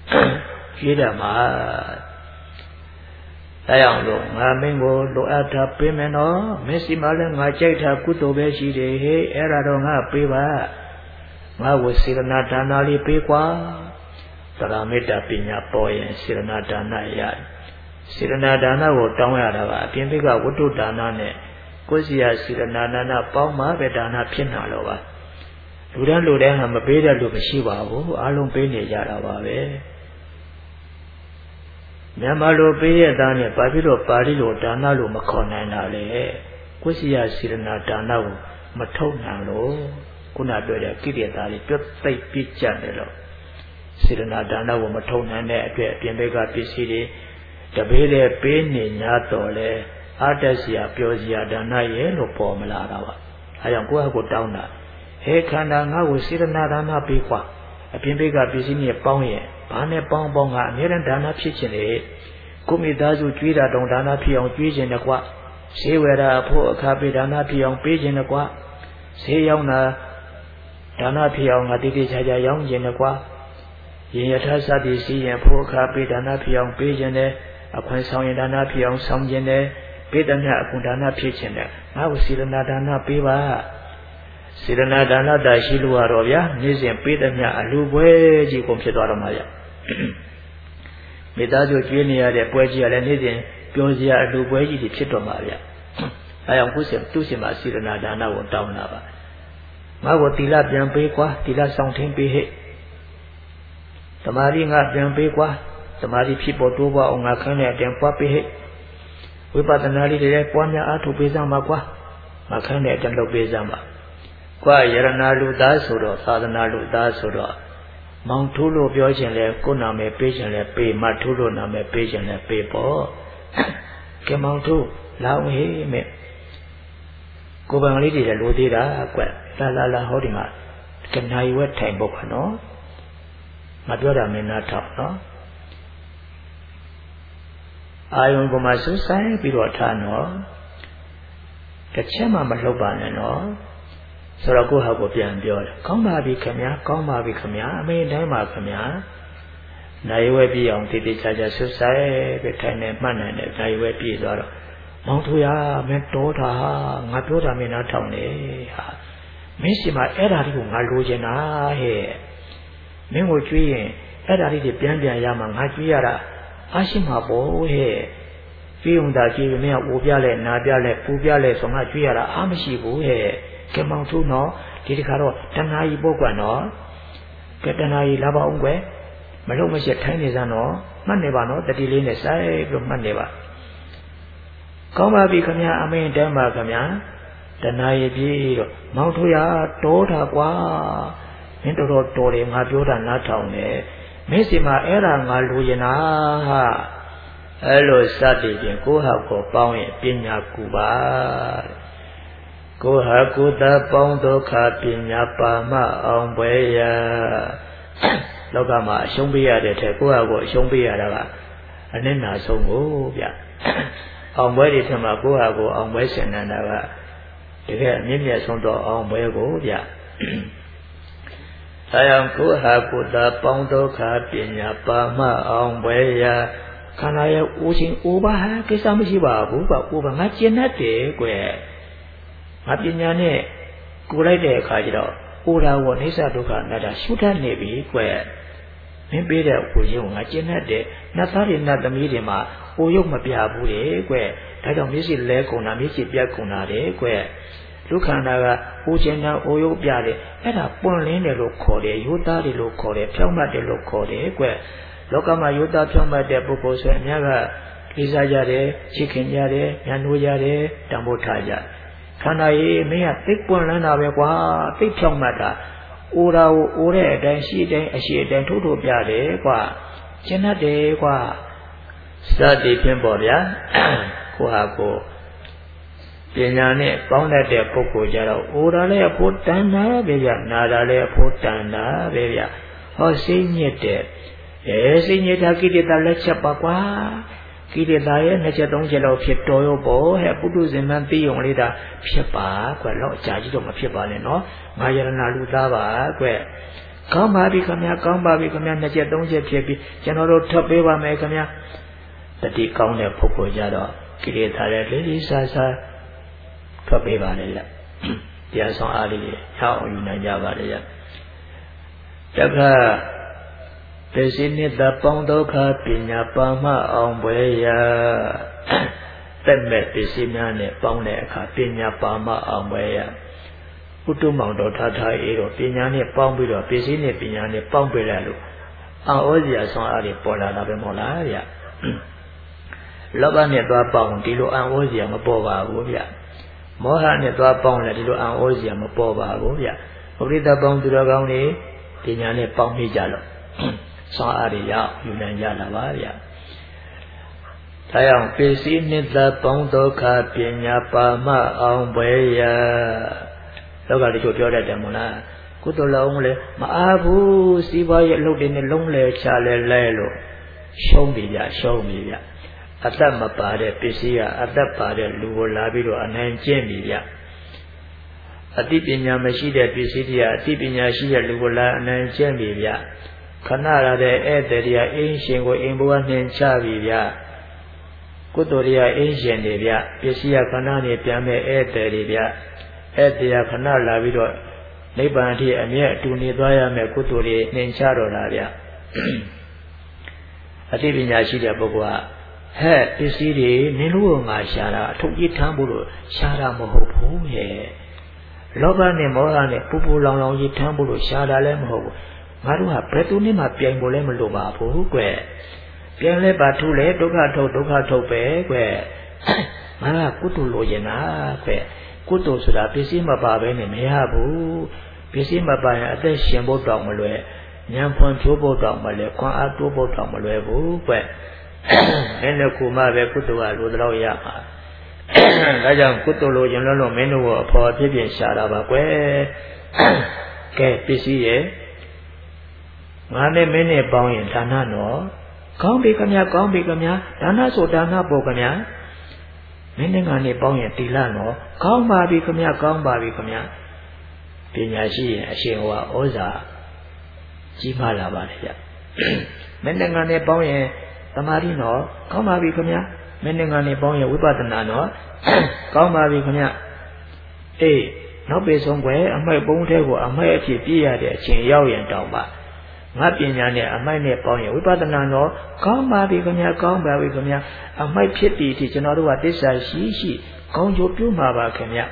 Kidama. Ayang Long, Amingo, Loata Pimeno, Messi Malan, Macheta Kutobe, Shide, Eradonga Piva. I was Siranatana Lipiqua, Taramita Pina Boy and Siranatana Yad. Siranadana will down Arava, Pimpiga Wutu Danane, Cosia Siranana, Palma, Vedana Pinalova. Ludan Ludan, I'm a beta Lupashiva, Alum Pini Yarava. Namalo Pia Dane, Babilo Padilo, Danalu Maconanale, Cosia Siranatana, Matonalo. Kuna doya Kidiatali, Pay Pichanelo. Siranadana will Matona net, Piembega Pisidi, the Bele Pini Natole, Artesia, Piosia, Danaye, no Pomala. I am going to go down now. He can now with Siranadana Piqua, a Piembega Pisini, Ponye, Pane Bonga, Nirandana Pichine, Kumidazu Twida, Don Dana Pion, Pigeon the Qua, see where a poor Capitana Pion, Pigeon the Qua, see Yona. Dana Piong Aditi Chaya Young Jenaqua Yatasa DC and poor copy Dana Piong Pijane, upon Song Dana Piong Song Jene, Pidana Kundana Pichene. I will see the Nadana Piva Sidanadana Dashilua Rovia, Nizim Pidana Alubwe, Computeramaya Medajo Junior, the Poesia and Nizim, Piosia Alubwe, the Chitomaria. I am Pusem Tusima Sidanadana or Downava. Mawatila Biambequa, Tila Sounding Behe. Tamari not Biambequa, Tamari people do on Makane and Papi. We but an alley Ponya to Bezamaqua, Makane and Lobezama. Qua Yeranalu Dasuro, Sadanalu Dasuro. Mount Tulo Biojan, Kuname Pigeon, Pay Matulo Name Pigeon, Paper. Came out to Lao He. Gobangali did a Ludira, La Hodima. Can I wet time book, no? Madura may not talk, no? I won't go my suicide, Birotano. The Chema Maloban, no? So I go have a pian bill. Come, Babi Kamia, I mean, Dama Kamia. Naiwe be on the Saja Suicide, the Tane Man and Naiwe be. Montuya, Mentota, Matura Minatone, Missima Edari, Malujena, he. Mingo tree, Edari the Piambia Yaman, Hajiara, Ashima Bo, he. Fiunda give me a Ubiale, Nabiale, Pubiale, from Hajiara, Amishibu, he. Kemontu no, Tidicaro, Tanai Bogano, Ketanai Lava Ungwe, Malomas yet tiny zano, Manevano, the Dilines, I from Maneva. Come become a main Dama Kamia, the Naibi, Montuya, Tota Qua, မင်းတော်တယ်ငါပြောတာနားထောင်တယ်မင်းစီမှာအဲ့ဒါငါလူရင်နာဟာအဲ့လိုစသည်ဖြင့်ကိုဟာကိုပေါင်းရင်ပညာကူပါကိုဟာကိုသာပေါင်းဒုက္ခပညာပါမအောင်ပွဲရလောကမှာအရှုံးပေးရတဲ့ထက်ကိုဟာကိုအရှုံးပေးရတာကအနစ်နာဆုံးကိုဗျအောင်ပွဲတွေထမှာကိုဟာကိုအောင်ပွဲဆင်နေတာကတကယ်အမြင့်မြတ်ဆုံးတော့အောင်ပွဲကိုဗျဆရာကိုဟာကိုသာပေါင်းဒုက္ခပညာပါမအောင်ပွဲရခန္ဓာရဲ့ဦးချင်းဦးပါဟာကိစ္စမရှိပါဘူးဗျဦးပါငါကျင်တတ်တယ်ကွယ်ငါပညာနဲ့ကိုလိုက်တဲ့အခါကျတော့ဦးတာကိုအိဋ္ဌဒုက္ခအနတ္တရှုတတ်နေပြီကွယ်မင်းပေးတဲ့ဦးချင်းကိုငါကျင်တတ်တယ်နတ်သားတွေနတ်သမီးတွေမှာဦးရုပ်မပြဘူးလေကွယ်ဒါကြောင့်မျက်စိလဲကုန်တာမျက်စိပြတ်ကုန်တာလေကွယ်လူခန္ဓာကဦးချင်းနဲ့ဦးရုပ်ပြတယ်အဲ့ဒါပွင့်လင်းတယ်လို့ခေါ်တယ်ရိုးသားတယ်လို့ခေါ်တယ်ဖြောင့်မတ်တယ်လို့ခေါ်တယ်ကွယ်လောကမှာရိုးသားဖြောင့်မတ်တဲ့ပုဂ္ဂိုလ်ဆိုရင်အများကလေးစားကြတယ်ချစ်ခင်ကြတယ်ညှိုးကြတယ်တန်ဖိုးထားကြခန္ဓာကြီးမင်းကသိပွင့်လန်းတာပဲကွာသိဖြောင့်မတ်တာအိုတာကိုအိုတဲ့အတိုင်းရှိတဲ့အတိုင်းအရှိအတိုင်းထိုးထိုးပြတယ်ကွာကျင်တတ်တယ်ကွာစသည်ဖြင့်ပေါ့ဗျာကိုဟာကိုပညာနဲ့ပေါင်းတတ်တဲ့ပုဂ္ဂိုလ်ကြတော့အိုတာလည်းအဖို့တန်တာပဲဗျနာတာလည်းအဖို့တန်တာပဲဗျဟောစိတ်ညစ်တဲ့စိတ်ညစ်တာကိလေသာလက်ချက်ပါကွာကိလေသာရဲ့2ချက်3ချက်လောက်ဖြစ်တော်ရောပေါ့ဟဲ့ပုထုဇဉ်မှန်သိုံလေးတာဖြစ်ပါကွတော့အကြာကြီးတော့မဖြစ်ပါနဲ့နော်ငါယရဏလူသားပါကွကောင်းပါပြီခင်ဗျာကောင်းပါပြီခင်ဗျာ2ချက်3ချက်ဖြစ်ပြီးကျွန်တော်တို့ထပ်ပေးပါမယ်ခင်ဗျာတတိကောင်းတဲ့ပုဂ္ဂိုလ်ကြတော့ကိလေသာရဲ့လေးလေးစားစားထွက်ပေးပါလေလားတရားဆောင်အားလေးချောင်းယူနိုင်ကြပါလေတခါပစ္စည်းနိတ္တပေါင်းဒုက္ခပညာပါမအောင်ပွဲရတက်မဲ့ပစ္စည်းများနဲ့ပေါင်းတဲ့အခါပညာပါမအောင်ပွဲရဥတ္တမောင်တော်ထားအေးတော့ပညာနဲ့ပေါင်းပြီးတော့ပစ္စည်းနဲ့ပညာနဲ့ပေါင်းပြလိုက်လို့အောဩဇရာဆောင်အားတွေပေါ်လာတာပဲမဟုတ်လားဗျလောဘနဲ့သွားပေါင်းဒီလိုအောဩဇရာမပေါ်ပါဘူးဗျမောဟနဲ့သွားပေါင်းလည်းဒီလိုအောဩဇရာမပေါ်ပါဘူးဗျပရိသတ်ပေါင်းသူတော်ကောင်းတွေပညာနဲ့ပေါင်းမိကြလို့ဆောင်အားတွေရောက်ယူနိုင်ကြတာပါဗျဒါကြောင့်ပစ္စည်းနိတ္တပေါင်းဒုက္ခပညာပါမအောင်ပွဲရလောကတချို့ပြောတတ်တယ်မို့လားကုသိုလ်လုံးလည်းမအားဘူးစီးပွားရေးအလုပ်တွေနဲ့လုံးလဲချလဲလို့ရှုံးပြီဗျရှုံးပြီဗျအသက်မပါတဲ့ပစ္စည်းကအသက်ပါတဲ့လူကိုလာပြီးတော့အနိုင်ကျင့်ပြီဗျအသိပညာမရှိတဲ့ပစ္စည်းတွေကအသိပညာရှိတဲ့လူကိုလာအနိုင်ကျင့်ပြီဗျခဏရတဲ့ဧည့်သည်တွေအင်းရှင်ကိုအိမ်ဘဝနှင်ချပြီဗျကုသိုလ်တွေအင်းရှင်တွေဗျပစ္စည်းကခဏနေပြန်မဲ့ဧည့်သည်တွေဗျဧည့်သည်ခဏလာပြီးတော့နိဗ္ဗာန်အထိအမြဲအတူနေသွားရမယ်ကုသိုလ်တွေနှင်ချတော့တာဗျအသိပညာရှိတဲ့ပုဂ္ဂိုလ်ကဟဲ့ပစ္စည်းတွေနင်တို့ကငါရှာတာအထုပ်ကြီးထမ်းဖို့လို့ရှာတာမဟုတ်ဘူးရဲ့လောဘနဲ့မောဟနဲ့ပူပူလောင်လောင်ကြီးထမ်းဖို့လို့ရှာတာလည်းမဟုတ်ဘူးငါတို့ကဘယ်သူနဲ့မှပြိုင်ဖို့လည်းမလိုပါဘူးကွပြိုင်လဲပါထုလဲဒုက္ခထုတ်ပဲကွငါကကုသိုလ်လိုချင်တာကွကုသိုလ်ဆိုတာပစ္စည်းမပါဘဲနဲ့မရဘူးပစ္စည်းမပါရင်အသက်ရှင်ဖို့တောင်မလွယ်ဉာဏ်ဖွံ့ဖြိုးဖို့တောင်မလွယ်ခွန်အားတိုးဖို့တောင်မလွယ်ဘူးကွအဲ့ဒါကူမှပဲကုသိုလ်ကလိုတော့ရမှာဒါကြောင့်ကုသိုလ်လိုချင်လို့မင်းတို့ကအဖော်ဖြစ်ဖြစ်ရှာတာပါကွကဲပစ္စည်းရဲ့ငါနဲ့မင်းနဲ့ပေါင်းရင်ဒါနနော်ကောင်းပြီခင်ဗျာကောင်းပြီခင်ဗျာဒါနဆိုဒါနပို့ခင်ဗျာမင်းနဲ့ငါနဲ့ပေါင်းရင်တိလနော်ကောင်းပါပြီခင်ဗျာကောင်းပါပြီခင်ဗျာပညာရှိရင်အရှင်ဟောဩဇာကြီးမားလာပါလေဗျမင်းနဲ့ငါနဲ့ပေါင်းရင်သမာဓိနော်ကောင်းပါပြီခင်ဗျာမင်းနဲ့ငါနဲ့ပေါင်းရင်ဝိပဿနာနော်ကောင်းပါပြီခင်ဗျာအေးနောက်ပေဆုံးကွယ်အမိုက်ပုံးထဲကိုအမိုက်အဖြစ်ပြည့်ရတဲ့အချိန်ရောက်ရင်တောင်ပါငါပညာနဲ့အမိုက်နဲ့ပေါင်းရင်ဝိပဿနာတော့ကောင်းပါပြီခင်ဗျာကောင်းပါပြီခင်ဗျာအမိုက်ဖြစ်တည်တည်ကျွန်တော်တို့ကသစ္စာရှိကောင်းကျိုးပြုမှာပါခင်ဗျာ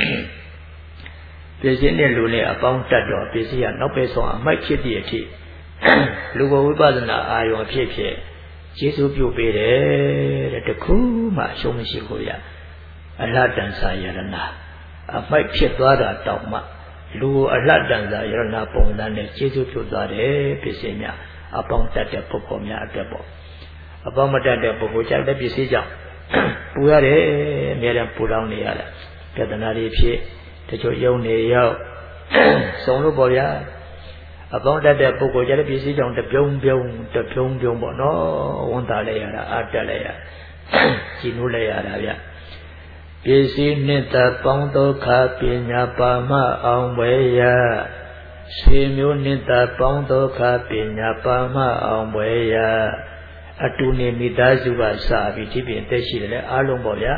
ပစ္စည်းနဲ့လူနဲ့အပေါင်းတက်တော့ပစ္စည်းကနောက်ပဲဆုံးအမိုက်ဖြစ်တည်အဖြစ်လူကိုဝိပဿနာအာရုံဖြစ်ကျေးဇူးပြုပေးတယ်တဲ့တခုမှအရှုံးမရှိဘူးဗျာအလတ္တန်စာယရဏအမိုက်ဖြစ်သွားတာတောင်မှလူအလှတန်စာယရဏပုံစံနဲ့ကျေစုပြုသွားတယ်ပစ္စည်းများအပေါင်းတတ်တဲ့ပုဂ္ဂိုလ်များအတွက်ပေါ့အပေါင်းမတတ်တဲ့ပုဂ္ဂိုလ်ကြတဲ့ပစ္စည်းကြောင့်ပူရတယ်အများနဲ့ပူတောင်းနေရတာပြဿနာတွေဖြစ်တချို့ယုံနေရောက်စုံလို့ပေါ့ဗျာအပေါင်းတတ်တဲ့ပုဂ္ဂိုလ်ကြတဲ့ပစ္စည်းကြောင့်တပြုံးပြုံးပေါ့နော်ဝန်တာလဲရတာအတက်လဲရကြည်လို့လဲရတာဗျပစ္စည်းနှစ်သက်ပေါင်းဒုက္ခပညာပါမအောင်ဝဲရဆွေမျိုးနှစ်သက်ပေါင်းဒုက္ခပညာပါမအောင်ဝဲရအတူနေမိသားစုကစပြီးဒီပြင်တက်ရှိတယ်လေအားလုံးပေါ့ဗျာ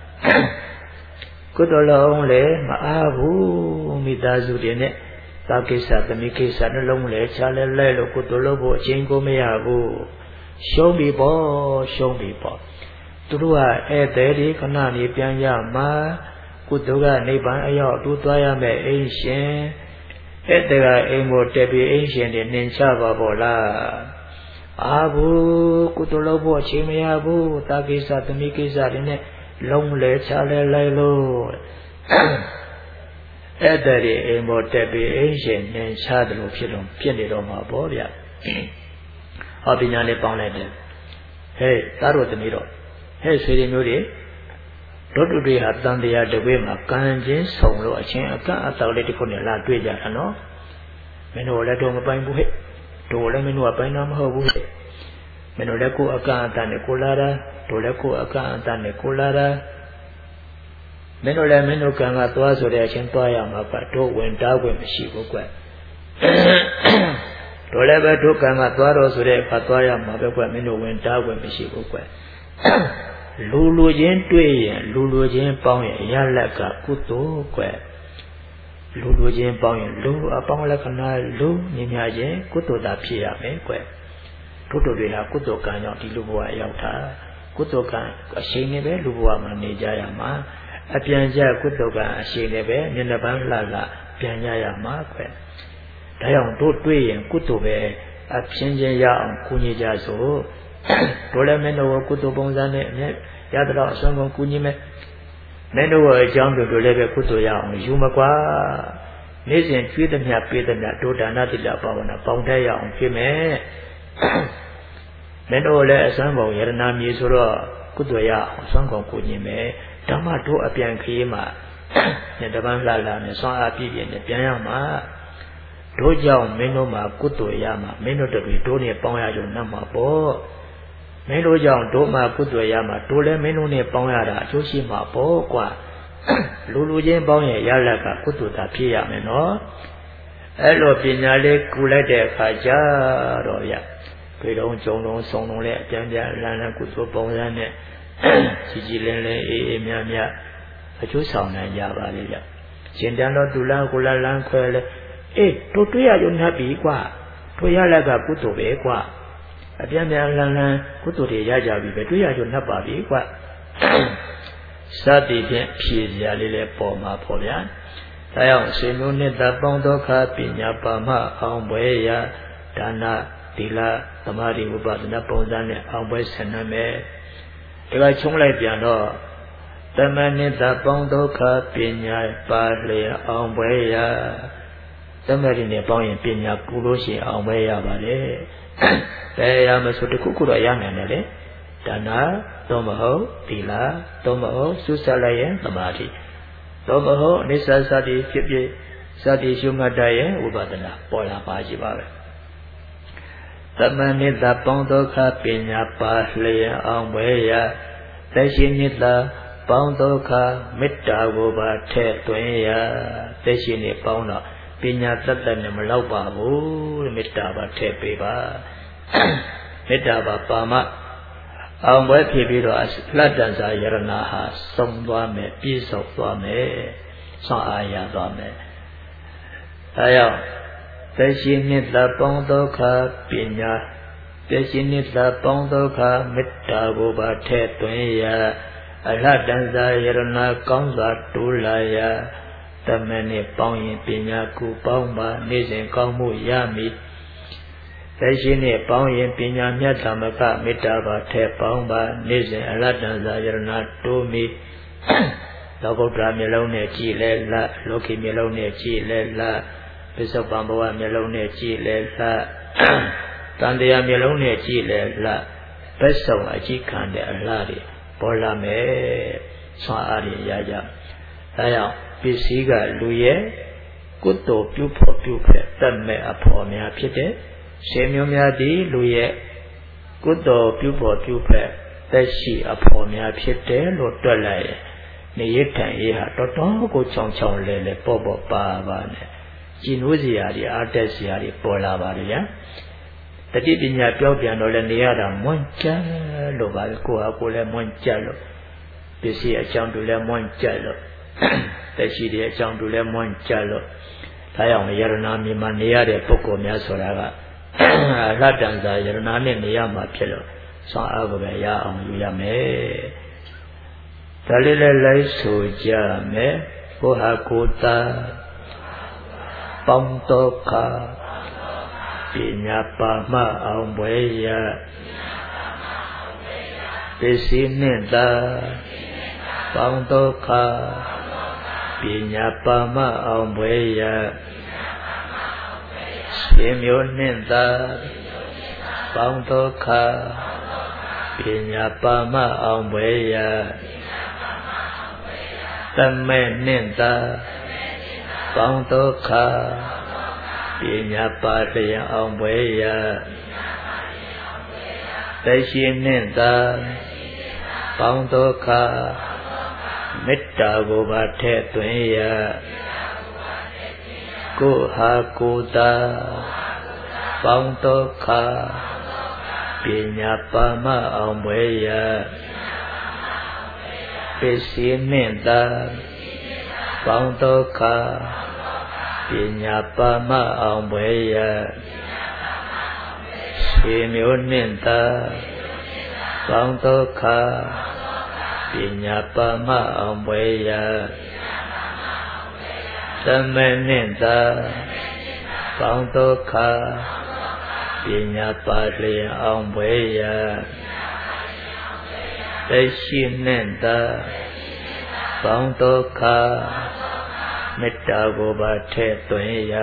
ကုသိုလ်လုံးလည်းမအားဘူးမိသားစုတွေနဲ့သာကိစ္စသမီးကိစ္စနှလုံးလဲချလဲလဲလို့ကုသိုလ်လုပ်ဖို့အချိန်ကိုမရဘူးရှုံးပြီပေါ့သူတို့ကဧည့်သည်ဒီခဏနေပြန်ရမှာကုသိုလ်ကနိဗ္ဗာန်အရောက်တူသွားရမယ်အိမ်ရှင်ဧည့်သည်ကအိမ်ကိုတက်ပြီးအိမ်ရှင်တွေနှင်ချပါပေါ့လားအာဘူးကုသိုလ်လုပ်ဖို့အချိန်မရဘူးတာကိစ္စသမီးကိစ္စတွေနဲ့လုံးလဲချလဲလိုက်လို့ဧည့်သည်တွေအိမ်ကိုတက်ပြီးအိမ်ရှင်နှင်ချတယ်လို့ဖြစ်နေတော့မှာပေါ့ဗျဟောပညာနဲ့ပေါင်းလိုက်တယ်ဟဲ့သားတို့သမီးတို့ဟဲ့ဆွေတွေမျိုးတွေတို့တူတွေဟာတန်တရားတကွေးမှာကံချင်းဆုံလို့အချင်းအကန့်အတောက်လေးတစ်ခုနဲ့လာတွေ့ကြတာနော်မင်းတို့လည်းတော့မပိုင်ဘူးဟဲ့တို့လည်းမင်းတို့ကပိုင်တာမဟုတ်ဘူးဟဲ့မင်းတို့လည်းကိုယ်အကန့်အတန်နဲ့ကိုလာတာတို့လည်းကိုယ်အကန့်အတန်နဲ့ကိုလာတာမင်းတို့လည်းမင်းတို့ကံကသွားဆိုတဲ့အချင်းသွားရမှာကတို့ဝင်တားခွင့်မရှိဘူးကွတို့လည်းပဲတို့ကံကသွားတော့ဆိုတဲ့အခါသွားရမှာပဲကွမင်းတို့ဝင်တားခွင့်မရှိဘူးကွလူချင်းတွေ့ရင်လူချင်းပေါင်းရင်ရလက်ကကုသိုလ်ကွလူချင်းပေါင်းရင်လူအပေါင်းလက္ခဏာလူမြင်များခြင်းကုသိုလ်သာဖြစ်ရမယ်ကွတို့တွေဟာကုသိုလ်ကံကြောင့်ဒီလူဘဝရောက်တာကုသိုလ်ကံအရှိန်နဲ့ပဲလူဘဝမှာနေကြရမှာအပြန်ကြကုသိုလ်ကံအရှိန်နဲ့ပဲမျက်နှာပန်းလှပြန်ကြရမှာကွဒါကြောင့်တို့တွေ့ရင်ကုသိုလ်ပဲအဖြစ်ချင်းရအောင်ကူညီကြစို့တို့လည်းမင်းတို့ကုသိုလ်ပုံစံနဲ့ရတော့အစွမ်းကုန်ကူညီမယ်မင်းတို့အကြောင်းတို့လည်းပဲကုသိုလ်ရအောင်ယူမကွာနေ့စဉ်ကျွေးသမျှပေးသမျှဒုဒါနတိလဘာဝနာပေါင်းတဲ့ရအောင်ဖြစ်မယ်မင်းတို့လည်းအစွမ်းကုန်ယရနာမြေဆိုတော့ကုသိုလ်ရအောင်အစွမ်းကုန်ကူညီမယ်ဓမ္မတို့အပြန်ခရီးမှာတပန်းလှနဲ့ဆွမ်းအားပြည့်ပြည့်နဲ့ပြန်ရမှာတို့ကြောင့်မင်းတို့မှာကုသိုလ်ရမှာမင်းတို့တို့တို့နဲ့ပေါင်းရကြုံနှံ့မှာပေါ့မင်းတို့ကြောင့်တို့မှာကုသိုလ်ရမှာတို့လည်းမင်းတို့နဲ့ပေါင်းရတာအကျိုးရှိမှာပေါ့ကွာလူချင်းပေါင်းရင်ရလက်ကကုသိုလ်သာဖြစ်ရမယ်နော်အဲ့လိုပညာလေးကူလိုက်တဲ့အခါကျတော့ဗျပြေတော့ကြုံတော့ဆုံတော့လဲအပြန်လန်းကုသိုလ်ပုံစံနဲ့ကြီးလင်းအေးမြအကျိုးဆောင်နိုင်ကြပါလေဗျရှင်တန်တော့သူလားကိုလားလန်းခွဲလဲအေးတို့တွေ့ရရုံနဲ့ပြီကွာတွေ့ရလက်ကကုသိုလ်ပဲကွာအပြန်လန်းကုသိုလ်တွေရကြပြီပဲတွေ့ရရုံနဲ့ပါပြီကွာစသည်ဖြင့်ဖြည့်စရာလေးလဲပေါ်မှာပေါ့ဗျာဒါကြောင့်ဆွေမျိုးနှစ်သက်ပေါင်းဒုက္ခပညာပါမအောင်ပွဲရဒါနသီလသမာဓိဥပဒနာပုံစံနဲ့အောင်ပွဲဆင်နမယ်ဒီကချုံးလိုက်ပြန်တော့တမနိတပေါင်းဒုက္ခပညာပါလျက်အောင်ပွဲရသမရိနဲ့ပေါင်းရင်ပညာကူလို့ရှိရင်အောင်ပွဲရပါတယ်ဘယ်ရမဆိုတခုခုတော့ရနိုင်တယ်လေဒါနတော့မဟုတ်သီလတော့မဟုတ်သုစလရဲ့သမာဓိတော့မဟုတ်အနိစ္စစသည်ဖြစ်ဖြစ်စသည်ရှုမှတ်တတ်ရဲ့ဥပဒနာပေါ်လာပါရှိပါပဲသမနိတပေါင်းဒုက္ခပညာပါလျက်အောင်ပွဲရသက်ရှိနိတပေါင်းဒုက္ခမေတ္တာကိုပါထည့်သွင်းရသက်ရှိနေပေါင်းတော့ပညာတတ်နဲ့မလောက်ပါဘူးမေတ္တာပါထည့်ပေးပါမေတ္တာပါမအောင်ပွဲဖြစ်ပြီးတော့လှတ္တန်စာယရဏဟာစုံသွားမယ်ပြည့်စုံသွားမယ်ဆွမ်းအားရသွားမယ်ဒါကြောင့်သက်ရှိနှစ်သက်ပေါင်းဒုက္ခပညာသက်ရှိနှစ်သက်ပေါင်းဒုက္ခမေတ္တာကိုပါထည့်သွင်းရအလှတ္တန်စာယရဏကောင်းစွာတိုးလာရတမန်နဲ့ပေါင်းရင်ပညာကိုပေါင်းပါနေ့စဉ်ကောင်းမှုရမည်သက်ရှိနဲ့ပေါင်းရင်ပညာမြတ်ဓမ္မကမေတ္တာပါထည့်ပေါင်းပါနေ့စဉ်အလတ္တန်စာယရဏတိုးမီလောကုတ္တရာမျက်လုံးနဲ့ကြည့်လဲလက်လောကီမျက်လုံးနဲ့ကြည့်လဲလက်ပစ္စုပန်ဘဝမျက်လုံးနဲ့ကြည့်လဲလက်တန်တရားမျက်လုံးနဲ့ကြည့်လဲလက်ဘက်ဆောင်အကြည့်ခံတဲ့အလားတွေပေါ်လာမယ်ဆွမ်းအားတွေရကြဒါကြောင့်ပစ္စည်းကလူရဲ့ကုသိုလ်ပြုဖို့ပြုဖက်တတ်မဲ့အဖို့များဖြစ်တဲ့ရှင်မျိုးများသည်လူရဲ့ကုသိုလ်ပြုဖို့ပြုဖက်သက်ရှိအဖို့များဖြစ်တယ်လို့တွက်လိုက်ရင်နေရထိုင်ရဟာတော်တော်ကိုချောင်းချောင်းလဲလဲပေါ့ပေါ့ပါပါနဲ့ကြည်နိုးစရာတွေအားတက်စရာတွေပေါ်လာပါလေဗျာတတိပညာပြောပြန်တော့လဲနေရတာမွန့်ကြလို့ပါကိုဟာကိုလည်းမွန့်ကြလို့ပစ္စည်းအကြောင်းတွေလည်းမွန့်ကြလို့သက်ရှိတွေအကြောင်းတွေလည်းမွန့်ကြလို့ဒါကြောင့်ယရနာမြေမှာနေရတဲ့ပုဂ္ဂိုလ်များဆိုတာကလတ္တန်စာယရနာနဲ့နေရမှာဖြစ်လို့ဆွမ်းအားကိုပဲရအောင်ယူရမယ်ဒါလေးလည်းလိုက်ဆိုကြမယ်ကိုဟာကိုတာပေါင်းတော့ခါပညာပါမအောင်ဘွယ်ရပစ္စည်းနှင့်သာပေါင်းတော့ခါပညာပါမအောင်ဘွယ်ရရှင်မျိုးနှင့်သာပေါင်းတော့ခါပညာပါမအောင်ဘွယ်ရတမဲနှင့်သာပေါင်းတော့ခါပညာပါလျံအောင်ဘွယ်ရသက်ရှိနှင့်သာပေါင်းတော့ခါမေတ္တာကိုပါထည့်သွင်းရကိုဟာကိုတာပေါင်းတော့ခါပညာပါမအောင်ဘွယ်ရပစ္စည်းနှင့်သာပေါင်းတော့ခါပညာပါမအောင်ဘွယ်ရရှင်မျိုးနှင့်သာပေါင်းတော့ခါပညာပါမအောင်ဘွယ်ရသမနှင့်သာပေါင်းတော့ခါပညာပါလျံအောင်ဘွယ်ရသက်ရှိနှင့်သာပေါင်းတော့ခါမေတ္တာကိုပါထည့်သွင်းရ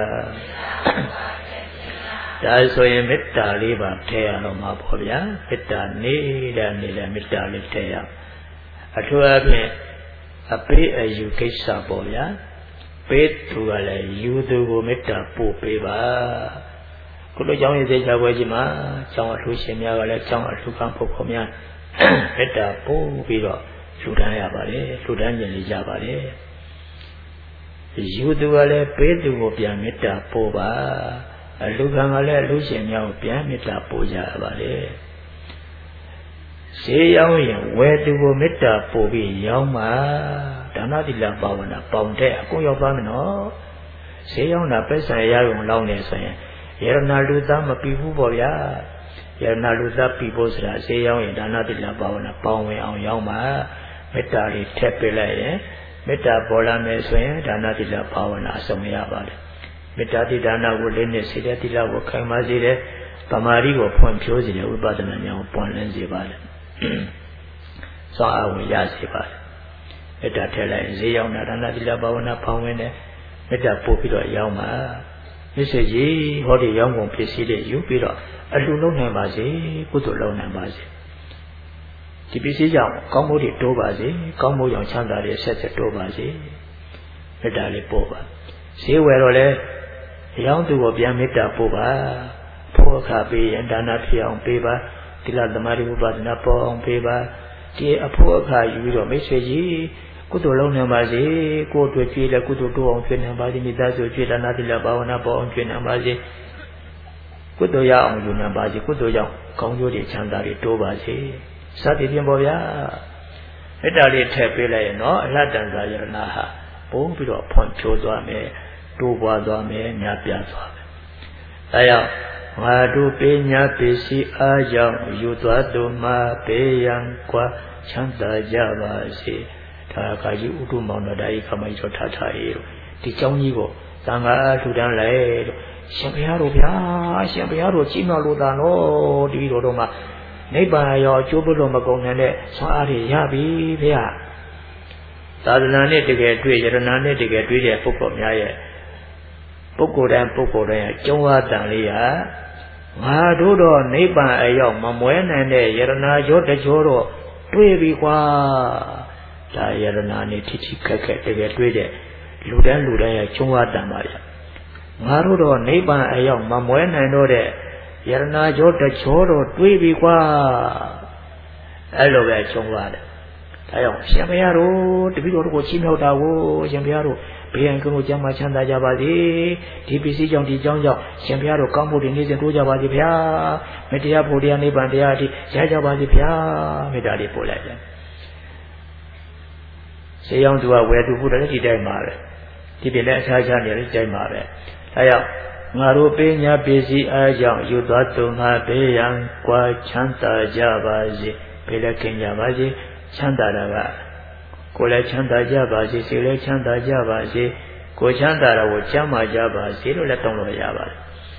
ဒါဆိုရင်မေတ္တာလေးပါထည့်ရတော့မှာပေါ့ဗျာမေတ္တာနေတဲ့နေတဲ့မေတ္တာလေးထည့်ရအထူးအဖြင့်အပေးအယူကိစ္စပေါ့ဗျာပေးသူကလည်းယူသူကိုမေတ္တာပို့ပေးပါခုလိုကြောင်းရည်သေးချပွဲကြီးမှာကျောင်းအလှရှင်များကလည်းကျောင်းအလှကံဖို့ဖို့များမေတ္တာပို့ပြီးတော့လှူဒန်းရပါတယ်လှူဒန်းခြင်းလေးကြပါတယ်ယူသူကလည်းပေးသူကိုပြန်မေတ္တာပို့ပါအလှကံကလည်းအလှရှင်များကိုပြန်မေတ္တာပို့ကြရပါတယ်ဈေးရောက်ရင်ဝယ်သူကိုမေတ္တာပို့ပြီးရောင်းပါဒါနသီလဘာဝနာပေါင်တဲ့အကုန်ရောက်ပါမယ်နော်ဈေးရောက်တာပက်ဆံရရုံလောင်းနေဆိုရင်ယရနာလူသားမပြီးဘူးပေါ့ဗျာယရနာလူသားပြီးဖို့ဆိုတာဈေးရောက်ရင်ဒါနသီလဘာဝနာပေါင်ဝင်အောင်ရောင်းပါမေတ္တာလေးထည့်ပေးလိုက်ရင်မေတ္တာပေါ်လာမယ်ဆိုရင်ဒါနသီလဘာဝနာအဆုံးရပါတယ်မေတ္တာတိဒါနကိုလေးနဲ့စေတဲ့သီလကိုခိုင်မာစေတဲ့ဗမာရီကိုဖွံ့ဖြိုးစေတဲ့ဝိပဿနာဉာဏ်ကိုပွင့်လင်းစေပါတယ်စွမ်းအားဝင်ရစေပါတယ်မေတ္တာထည့်လိုက်ဈေးရောက်တာဒါနသီလဘာဝနာဖောင်းဝင်တဲ့မေတ္တာပို့ပြီးတော့ရောင်းပါမြစ်စေကြီးဟောဒီရောင်းကုန်ဖြစ်စီတဲ့ယူပြီးတော့အလှလုံးနိုင်ပါစေကုသိုလ်လုံးနိုင်ပါစေဒီပစ္စည်းကြောင့်ကောင်းမှုတွေတိုးပါစေကောင်းမှုကြောင့်ချမ်းသာတွေဆက်ဆက်တိုးပါစေမေတ္တာလေးပို့ပါဈေးဝယ်တော့လဲရောင်းသူကိုပြန်မေတ္တာပို့ပါဖို့အခါပေးရင်ဒါနဖြစ်အောင်ပေးပါသီလသမာဓိဥပဒနာပေါ်အောင်ပေးပါဒီအဖို့အခါယူပြီးတော့မိတ်ဆွေကြီးကုသိုလ်လုံးနိုင်ပါစေကိုယ်တွေ့ကြည့်လဲကုသိုလ်တိုးအောင်ဖြစ်နိုင်ပါစေမိသားစုကြည့်ဒါနသီလဘာဝနာပေါ်အောင်ဖြစ်နိုင်ပါစေကုသိုလ်ရအောင်ယူနိုင်ပါစေကုသိုလ်ကြောင့်ကောင်းကျိုးတွေချမ်းသာတွေတိုးပါစေစသည်ဖြင့်ပေါ့ဗျာမေတ္တာလေးထည့်ပေးလိုက်ရင်တော့အလှတန်စာယရနာဟာပို့ပြီးတော့ဖွံ့ဖြိုးသွားမယ်တိုးပွားသွားမယ်များပြားသွားမယ်ဒါကြောင့်ငါတို့ပညာပစ္စည်းအားကြောင့်ယူသွားသူမှာပေးရန်ကွာချမ်းသာကြပါစေဒါကကြီးဥဒ္ဓမောင်တော်ဒါဤခမကြီးတော်ထားထားရေဒီเจ้าကြီးကိုသံဃာထူတန်းလိုက်လို့ရှင်ဘုရားတို့ဗျာရှင်ဘုရားတို့ကြီးမြောက်လို့သာနော်ဒီတော်မှာနိဗ္ဗာန်ရောအကျိုးပြုလို့မကုန်နိုင်တဲ့ဆွမ်းအားတွေရပြီဗျာသသာသနာနဲ့တကယ်တွေ့ယရနာနဲ့တကယ်တွေ့တဲ့ပုဂ္ဂိုလ်များရဲ့ပုဂ္ဂိုလ်တိုင်းရဲ့ကျုံးဝတန်လေးဟာငါတို့တော့နိဗ္ဗာန်အရောက်မမွဲနိုင်တဲ့ယရနာကျော်တကျော်တော့တွေ့ပြီကွာဒါယရနာနဲ့ထိထိခက်ခက်တကယ်တွေ့တဲ့လူတိုင်းရဲ့ကျုံးဝတန်ပါဗျငါတို့တော့နိဗ္ဗာန်အရောက်မမွဲနိုင်တော့တဲ့ယရနာကျော်တကျော်တော့တွေ့ပြီကွာအဲ့လိုပဲကျုံးရတယ်ဒါကြောင့်ရှင်ဘုရားတို့တပည့်တော်တို့ကိုချီးမြှောက်တာကိုရှင်ဘုရားတို့ဘေးရန်ကင်းလို့ကျမ်းမာချမ်းသာကြပါစေဒီပစ္စည်းကြောင့်ဒီကြောင့်ရှင်ဘုရားတို့ကောင်းဖို့ဒီနေ့စဉ်တိုးကြပါစေဗျာမေတ္တာဖို့တရားနိဗ္ဗာန်တရားအထိရကြပါစေဗျာမေတ္တာလေးပို့လိုက်တယ်ဆေးရောင်းသူကဝယ်သူဖို့လည်းဒီတိုင်းပါပဲဒီပြင်လည်းအခြားနေလည်းဒီတိုင်းပါပဲဒါကြောင့်ငါတို့ပညာပစ္စည်းအားကြောင့်ယူသွားသူငါဘေးရန်ကွာချမ်းသာကြပါစေဘေးလည်းခင်ကြပါစေချမ်းသာတာကကိုယ်လည်းချမ်းသာကြပါစေစိတ်လည်းချမ်းသာကြပါစေကိုယ်ချမ်းသာတာကိုကျမ်းမာကြပါစေလို့လည်းတောင်းလို့ရပါတယ်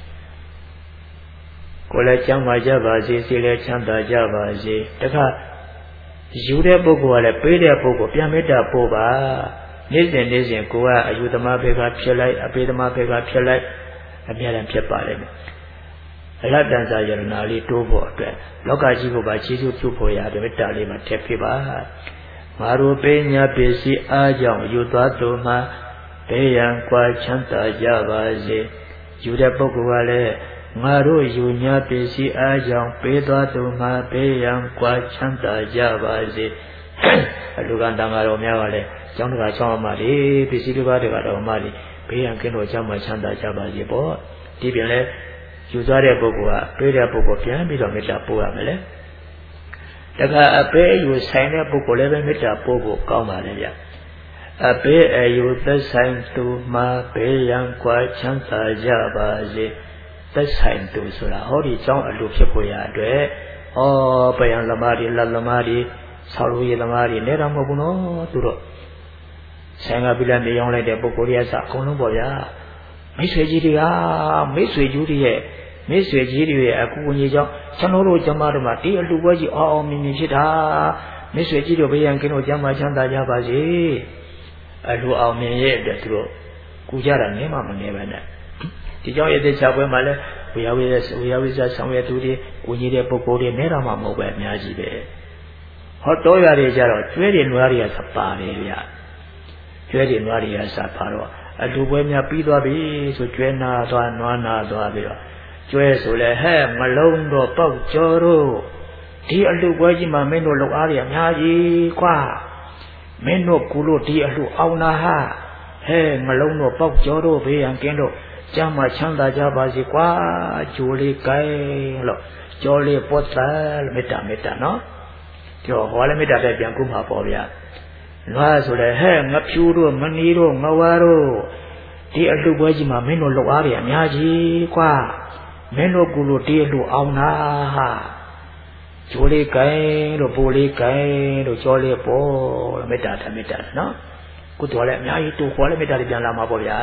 ကိုယ်လည်းကျမ်းမာကြပါစေစိတ်လည်းချမ်းသာကြပါစေတခါယူတဲ့ပုဂ္ဂိုလ်ကလည်းပေးတဲ့ပုဂ္ဂိုလ်ပြန်မေတ္တာပို့ပါနေ့စဉ်ကိုကအယူသမားဘက်ကဖြစ်လိုက်အပေသမားဘက်ကဖြစ်လိုက်အများနဲ့ဖြစ်ပါလိမ့်မယ်အရဟတန်စာယရနာလေးတိုးဖို့အတွက်လောကကြီးကိုပါခြေကျုပ်ပြုဖို့ရတယ်မေတ္တာလေးမှာထည့်ပြပါငါတို့ပညာပစ္စည်းအားကြောင့်ယူသွားသူမှာဘေးရန်ကွာချမ်းသာကြပါစေယူတဲ့ပုဂ္ဂိုလ်ကလည်းငါတို့ယူညာပစ္စည်းအားကြောင့်ပေးသွားသူမှာဘေးရန်ကွာချမ်းသာကြပါစေအလူကံတန်ဃာတော်များကလည်းကျောင်းတကာချောင်းအမလေးပစ္စည်းတစ်ပါးတကာတော်အမလေးဘေးရန်ကင်းတော်ချမ်းသာချမ်းသာကြပါစေပေါ့ဒီပြင်လဲယူသွားတဲ့ပုဂ္ဂိုလ်ကပေးတဲ့ပုဂ္ဂိုလ်ပြန်ပြီးတော့မေတ္တာပို့ရမယ်လေတခါအပေအယူဆိုင်တဲ့ပုဂ္ဂိုလ်လည်းပဲမေတ္တာပို့ဖို့ကောင်းပါလေဗျအပေအယူသက်ဆိုင်သူမှာဘေးရန်ကွာချမ်းသာကြပါစေသက်ဆိုင်သူဆိုတာဟောဒီကျောင်းအလိုဖြစ်ပေါ်ရအတွက်ပယံသမားတွေလက်သမားတွေဆောက်လို့ရသမားတွေလဲတော့မဟုတ်ဘူးနော်သူတို့ဆိုင်ကပြည်လာနေအောင်လိုက်တဲ့ပုဂ္ဂိုလ်တွေကစအကုန်လုံးပေါ့ဗျာမိတ်ဆွေကြီးတွေကမိတ်ဆွေကြီးတွေရဲ့အကူအညီကြောင့်ကျွန်တော်တို့ကျမတို့မှာဒီအလှပွဲကြီးအောင်မြင်မြင်ဖြစ်တာမိတ်ဆွေကြီးတို့ဘေးရန်ကင်းတို့ကျမ်းမာချမ်းသာကြပါစေအလှအောင်မြင်ရဲ့အတွက်သူတို့ကူကြတာနည်းမှမနေပါနဲ့ဒီကြောင့်ရဲ့ချပွဲမှာလဲဝေယဝိဇ္ဇဆောင်ရသူတွေကိုကြီးတဲ့ပုဂ္ဂိုလ်တွေနဲ့တော့မှမဟုတ်ပဲအများကြီးပဲဟောတော်ရတွေကြတော့ကျွဲတွေနွားတွေကစပါတယ်ဗျကျွဲတွေနွားတွေကစပါတော့အလူပွဲများပြီးသွားပြီဆိုကျွဲနာသွားနွားနာသွားပြီးတော့ကျွဲဆိုလဲဟဲ့မလုံးတော့ပေါက်ကျော်တို့ဒီအလူပွဲကြီးမှာမင်းတို့လောက်အားရအများကြီးကွာမင်းတို့ကူလို့ဒီအလူအောင်နာဟာဟဲ့မလုံးတော့ပေါက်ကျော်တို့ဘေးရန်ကင်းတို့ကျမ်းမှာချမ်းသာကြပါစေကွာဂျိုလေးကိုင်းလို့ကျော်လေးပွတ်တယ်မေတ္တာနော်ကျော်ဟောလည်းမေတ္တာပဲပြန်ကုမှာပေါ့ဗျာနွားဆိုလဲဟဲ့ငဖြူတို့မနီတို့ငဝါတို့ဒီအလှပွဲကြီးမှာမင်းတို့လောက်အားရအများကြီးကွာမင်းတို့ကူလို့ဒီအလှအောင်နာဟာဂျိုလေးကိုင်းတို့ပိုလေးကိုင်းတို့ကျော်လေးပေါ်မေတ္တာနော်ကုတော်လည်းအများကြီးတူခေါ်လည်းမေတ္တာပြန်လာမှာပေါ့ဗျာ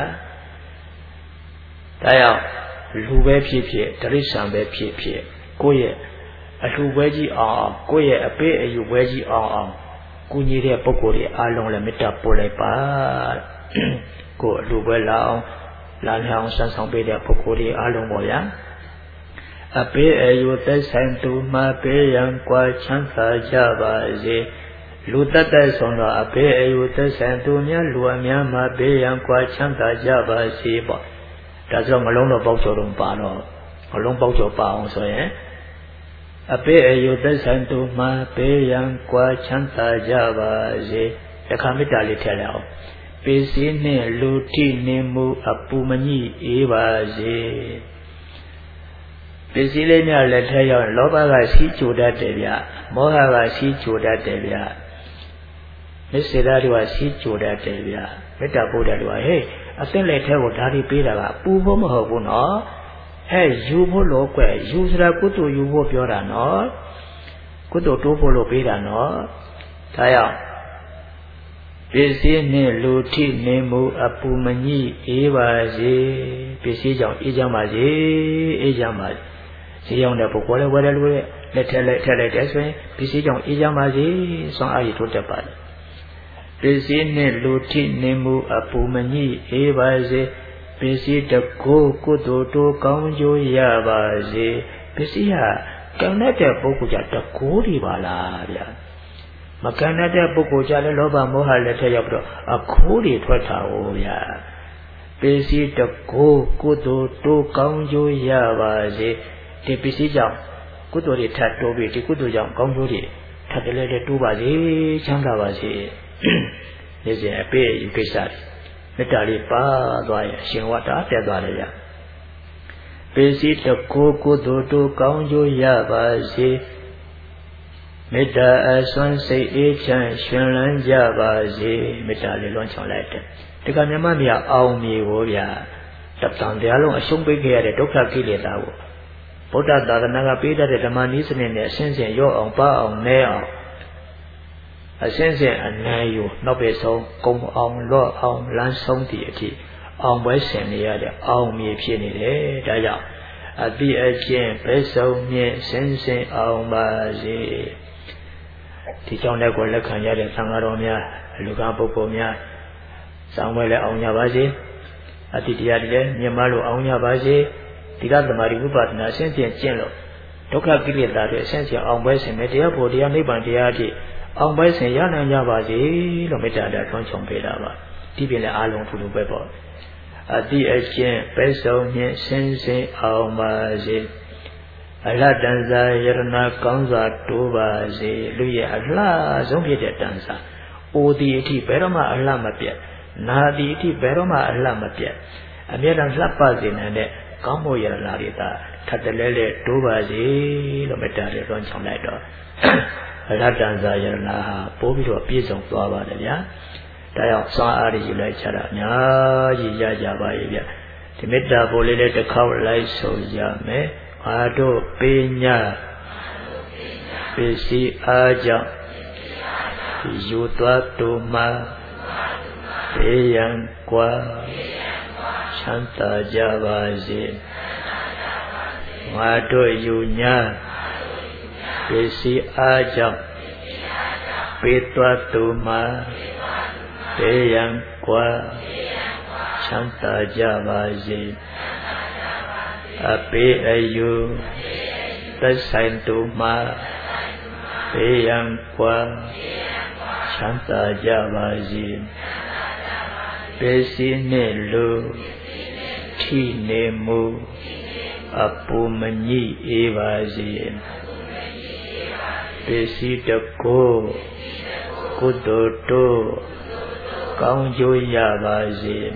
ဒါကြောင့်လူပဲဖြစ်ဖြစ်တိရစ္ဆာန်ပဲဖြစ်ဖြစ်ကိုယ့်ရဲ့အလှပွဲကြီးအောင်ကိုယ့်ရဲ့အပေးအယူပွဲကြီးအောင်ကူညီတဲ့ပုဂ္ဂိုလ်တွေအားလုံးလည်းမေတ္တာပို့လိုက်ပါကိုယ်အလှပွဲလာအောင်လာလျောင်းဆန်းဆောင်ပေးတဲ့ပုဂ္ဂိုလ်တွေအားလုံးပေါ့ဗျာအပေးအယူသက်ဆိုင်သူမှာပေးရန်ကွာချမ်းသာကြပါစေလူတတ်တဲ့ဆုံးတော့အပေးအယူသက်ဆိုင်သူများလူအများမှာပေးရန်ကွာချမ်းသာကြပါစေပေါ့ဒါဆိုမလုံးတော့ပေါက်ကျော်တော့ပါတော့မလုံးပေါက်ကျော်ပါအောင်ဆိုရင်အပေအယုသက်ဆိုင်သူမှာပေးရန်ကွာချမ်းသာကြပါစေတခါမေတ္တာလေးထည့်လိုက်အောင်ပစ္စည်းနှင့်လူထိနေမှုအပူမညိအေးပါစေပစ္စည်းလေးများလက်ထက်ရောက်လောဘကစီးကြိုတတ်တယ်ဗျမောဟကစီးကြိုတတ်တယ်ဗျမေစေတတို့ကစီးကြိုတတ်တယ်ဗျမေတ္တာပို့တယ်တို့ကဟေးအသင့်လက်ထဲကိုဓာတ်ပြီးပေးတာကပူဖို့မဟုတ်ဘူးနော်ဟဲ့ယူဖို့လို့ကွယူဆိုတာကုသိုလ်ယူဖို့ပြောတာနော်ကုသိုလ်တိုးဖို့လို့ပေးတာနော်ဒါကြောင့်ပစ္စည်းနှင့်လူထိနေမှုအပူမညိအေးပါစေပစ္စည်းကြောင့်အေးချမ်းပါစေဈေးရောက်တဲ့ပုဂ္ဂိုလ်လည်းဝယ်တယ်လို့လက်ထက်လိုက်တယ်ဆိုရင်ပစ္စည်းကြောင့်အေးချမ်းပါစေဆွမ်းအားရထိုးတက်ပါလေ Pisi ne luti nimu apumani evaze Pisi teko kudodo kaunjo yavaze Pisi ya kanate bokuja takuri balabya Makanate bokuja le loba moha lete yapro akuri twatao ya Pisi teko kudodo kaunjo yavaze Te pisi jang kudo tato bi ti kudo jang kaunjo di tatele tu baze changa baze This is a pay you get Metali pa doya, Shinwata, Tedaya. Visit the Koko Dodo Kaunjo Yavazi Meta as one say each and Shinlan Yavazi, Metali launch on letter. The Kanamania Aumi Woya, Taptan de Alon, a Shumbi here, the Doka Kilitao. Pota Daganaga Peter, the Manis in the essence and your own pa on nail. A sense and now you no be so come on law on land song deity on West and the other on me penny daya. A be a gem, peso me sense on Bazi. The John Legola Kanya, Sangaromia, Lugapomia, somewhere on Yavazi, a Titiade, Yamalu on Yavazi, the other Maribubat, and a sentient general. Toka Gilead that essential on West and Media for the Anibandiadi. On by say Yana Yavazi, Lomita that one from Pedava, Tibin Alon to the Webber. A DHN, Peso, Sense, Almazi. A la danza, Yerna, Gonza, Tubazi, Luya, La, Zombie danza. O deity, Beroma, Alamapia. Na deity, Beroma, Alamapia. A Miran Lapazin and Gamo Yerlarita, Tatalele, Tubazi, Lomita, the one from Lido. Radanza Yerna, Bobby to a piece of flower, yeah. Dia saw Ari like Chara, Yaja Baya. The Meta Bolele the cow light so yame, Ado Pena Pesi Aja Yutua Tuma Eyan Qua Santa Javazi Ado Yunya Pesi Aja Petua Tuma Eyan Qua Santa Javazi Ape Ayu Tasantuma Eyan Qua Santa Javazi Pesi Nelu Tinemu Apumani Evazi Pesi Dako Kudodo Kaunjo Yavazi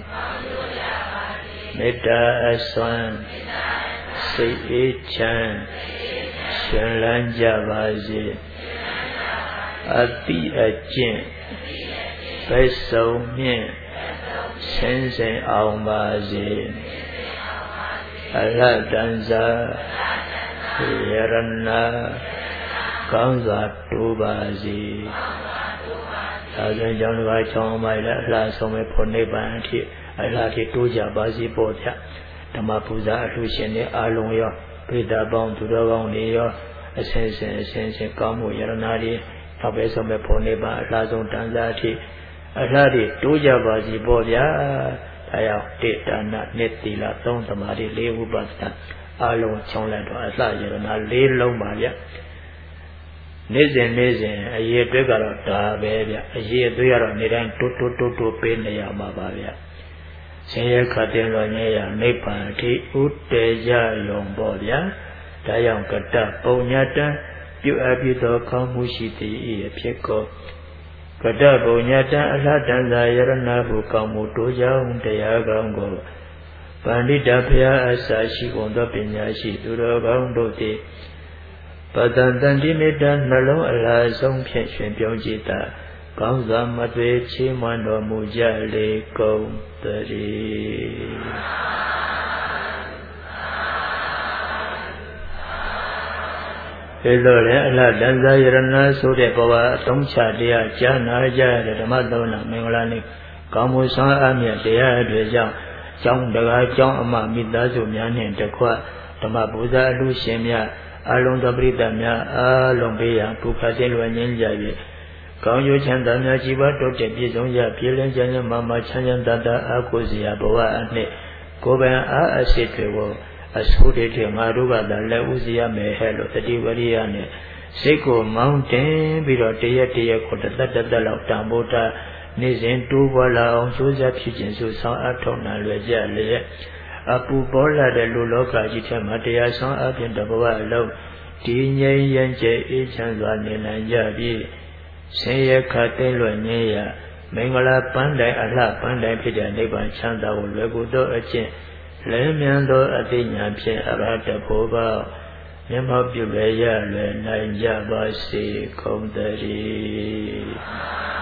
Meta Aswan Say Echan Shanlan Javazi Ati Ajin Peso Mien Sensen Almazi Allah Danza Yerana Kanza Tubazi Thousand John White on my last on my pony banty, I like it to Jabazi Botia, Tamapuza, Lucian, Alonia, Pita bound to the Ronio, Ascension, Kamu Yaranadi, Tabes on my pony ban, Lazon Tanzati, I like it to Jabazi Botia, I have data not netila, don't the Mari Lewu Basta, Alon Chonland, I like it and I lay low Maria. Nizin, a year bigger of Tabia, a year bigger of Niran to Penia Mabavia. Say Catelonia, Nepa, Uteja, Yombodia, Tayam Kata, Ponyata, you abito Kamushiti, Pico. Kata Ponyata, Alatanza, Yaranabu, Kamutoja, Unteagango. Pandita Pia, Asashi, Wanda Pinyashi, to the Gandote. Padandanti Meta Nalo Allah Song Pian Xuan Biao Jita Gao Zam Matue Chi Man Do Mu Jia Le Gong Tari Hello Allah Danza Yarana Sode Bawa Tong Cha Dia Jana Jaya Dhamma Dona Mengalani Gao Mu Sang Amya Dia Due Jiang Jiang Daga Jiang Ama Mita Zu Mian Nian De Kwa Dhamma Buddha Lu Shen Mya Along the Britania, Along Bea, Pukatel, and Yavi, ကောင်းကျိုးချမ်းသာများကြီးပွားတိုးတက်ပြည့်စုံရပြည်လင်းချမ်းသာမှချမ်းချမ်းသာသာအားကိုးစရာဘဝအနှစ်ကိုယ်ပိုင်အားအစစ်တွေကိုအစိုးရတဲ့ငါတို့ကသာလက်ဦးစီရမယ်ဟဲ့လို့တတိဝရိယနဲ့စိတ်ကိုမောင်းတင်ပြီးတော့တရက်ကိုတသက်လောက်တန်ဖိုးထားနေ့စဉ်တိုးပွားလာအောင်ကြိုးစားဖြစ်ခြင်းစုဆောင်အထောက်နှံလွယ်ကြလျက်အပူပေါ်လာတဲ့လူလောကကြီးထဲမှာတရားဆောင်အပြင်တဘဝအလုံးဒီငြိမ်းရန်ကျဲအေးချမ်းစွာနေနိုင်ကြပြီးဆင်းရဲခတ်သိမ်းလွယ်ငြိမ်းရမင်္ဂလာပန်းတိုင်အလှပန်းတိုင်ဖြစ်တဲ့နိဗ္ဗာန်ချမ်းသာကိုလွယ်ကူသောအကျင့်လဲမြန်သောအသိဉာဏ်ဖြင့်အရဟတဘောပါမျက်မှောက်ပြုလွယ်ရလွယ်နိုင်ကြပါစေကုန်သတည်း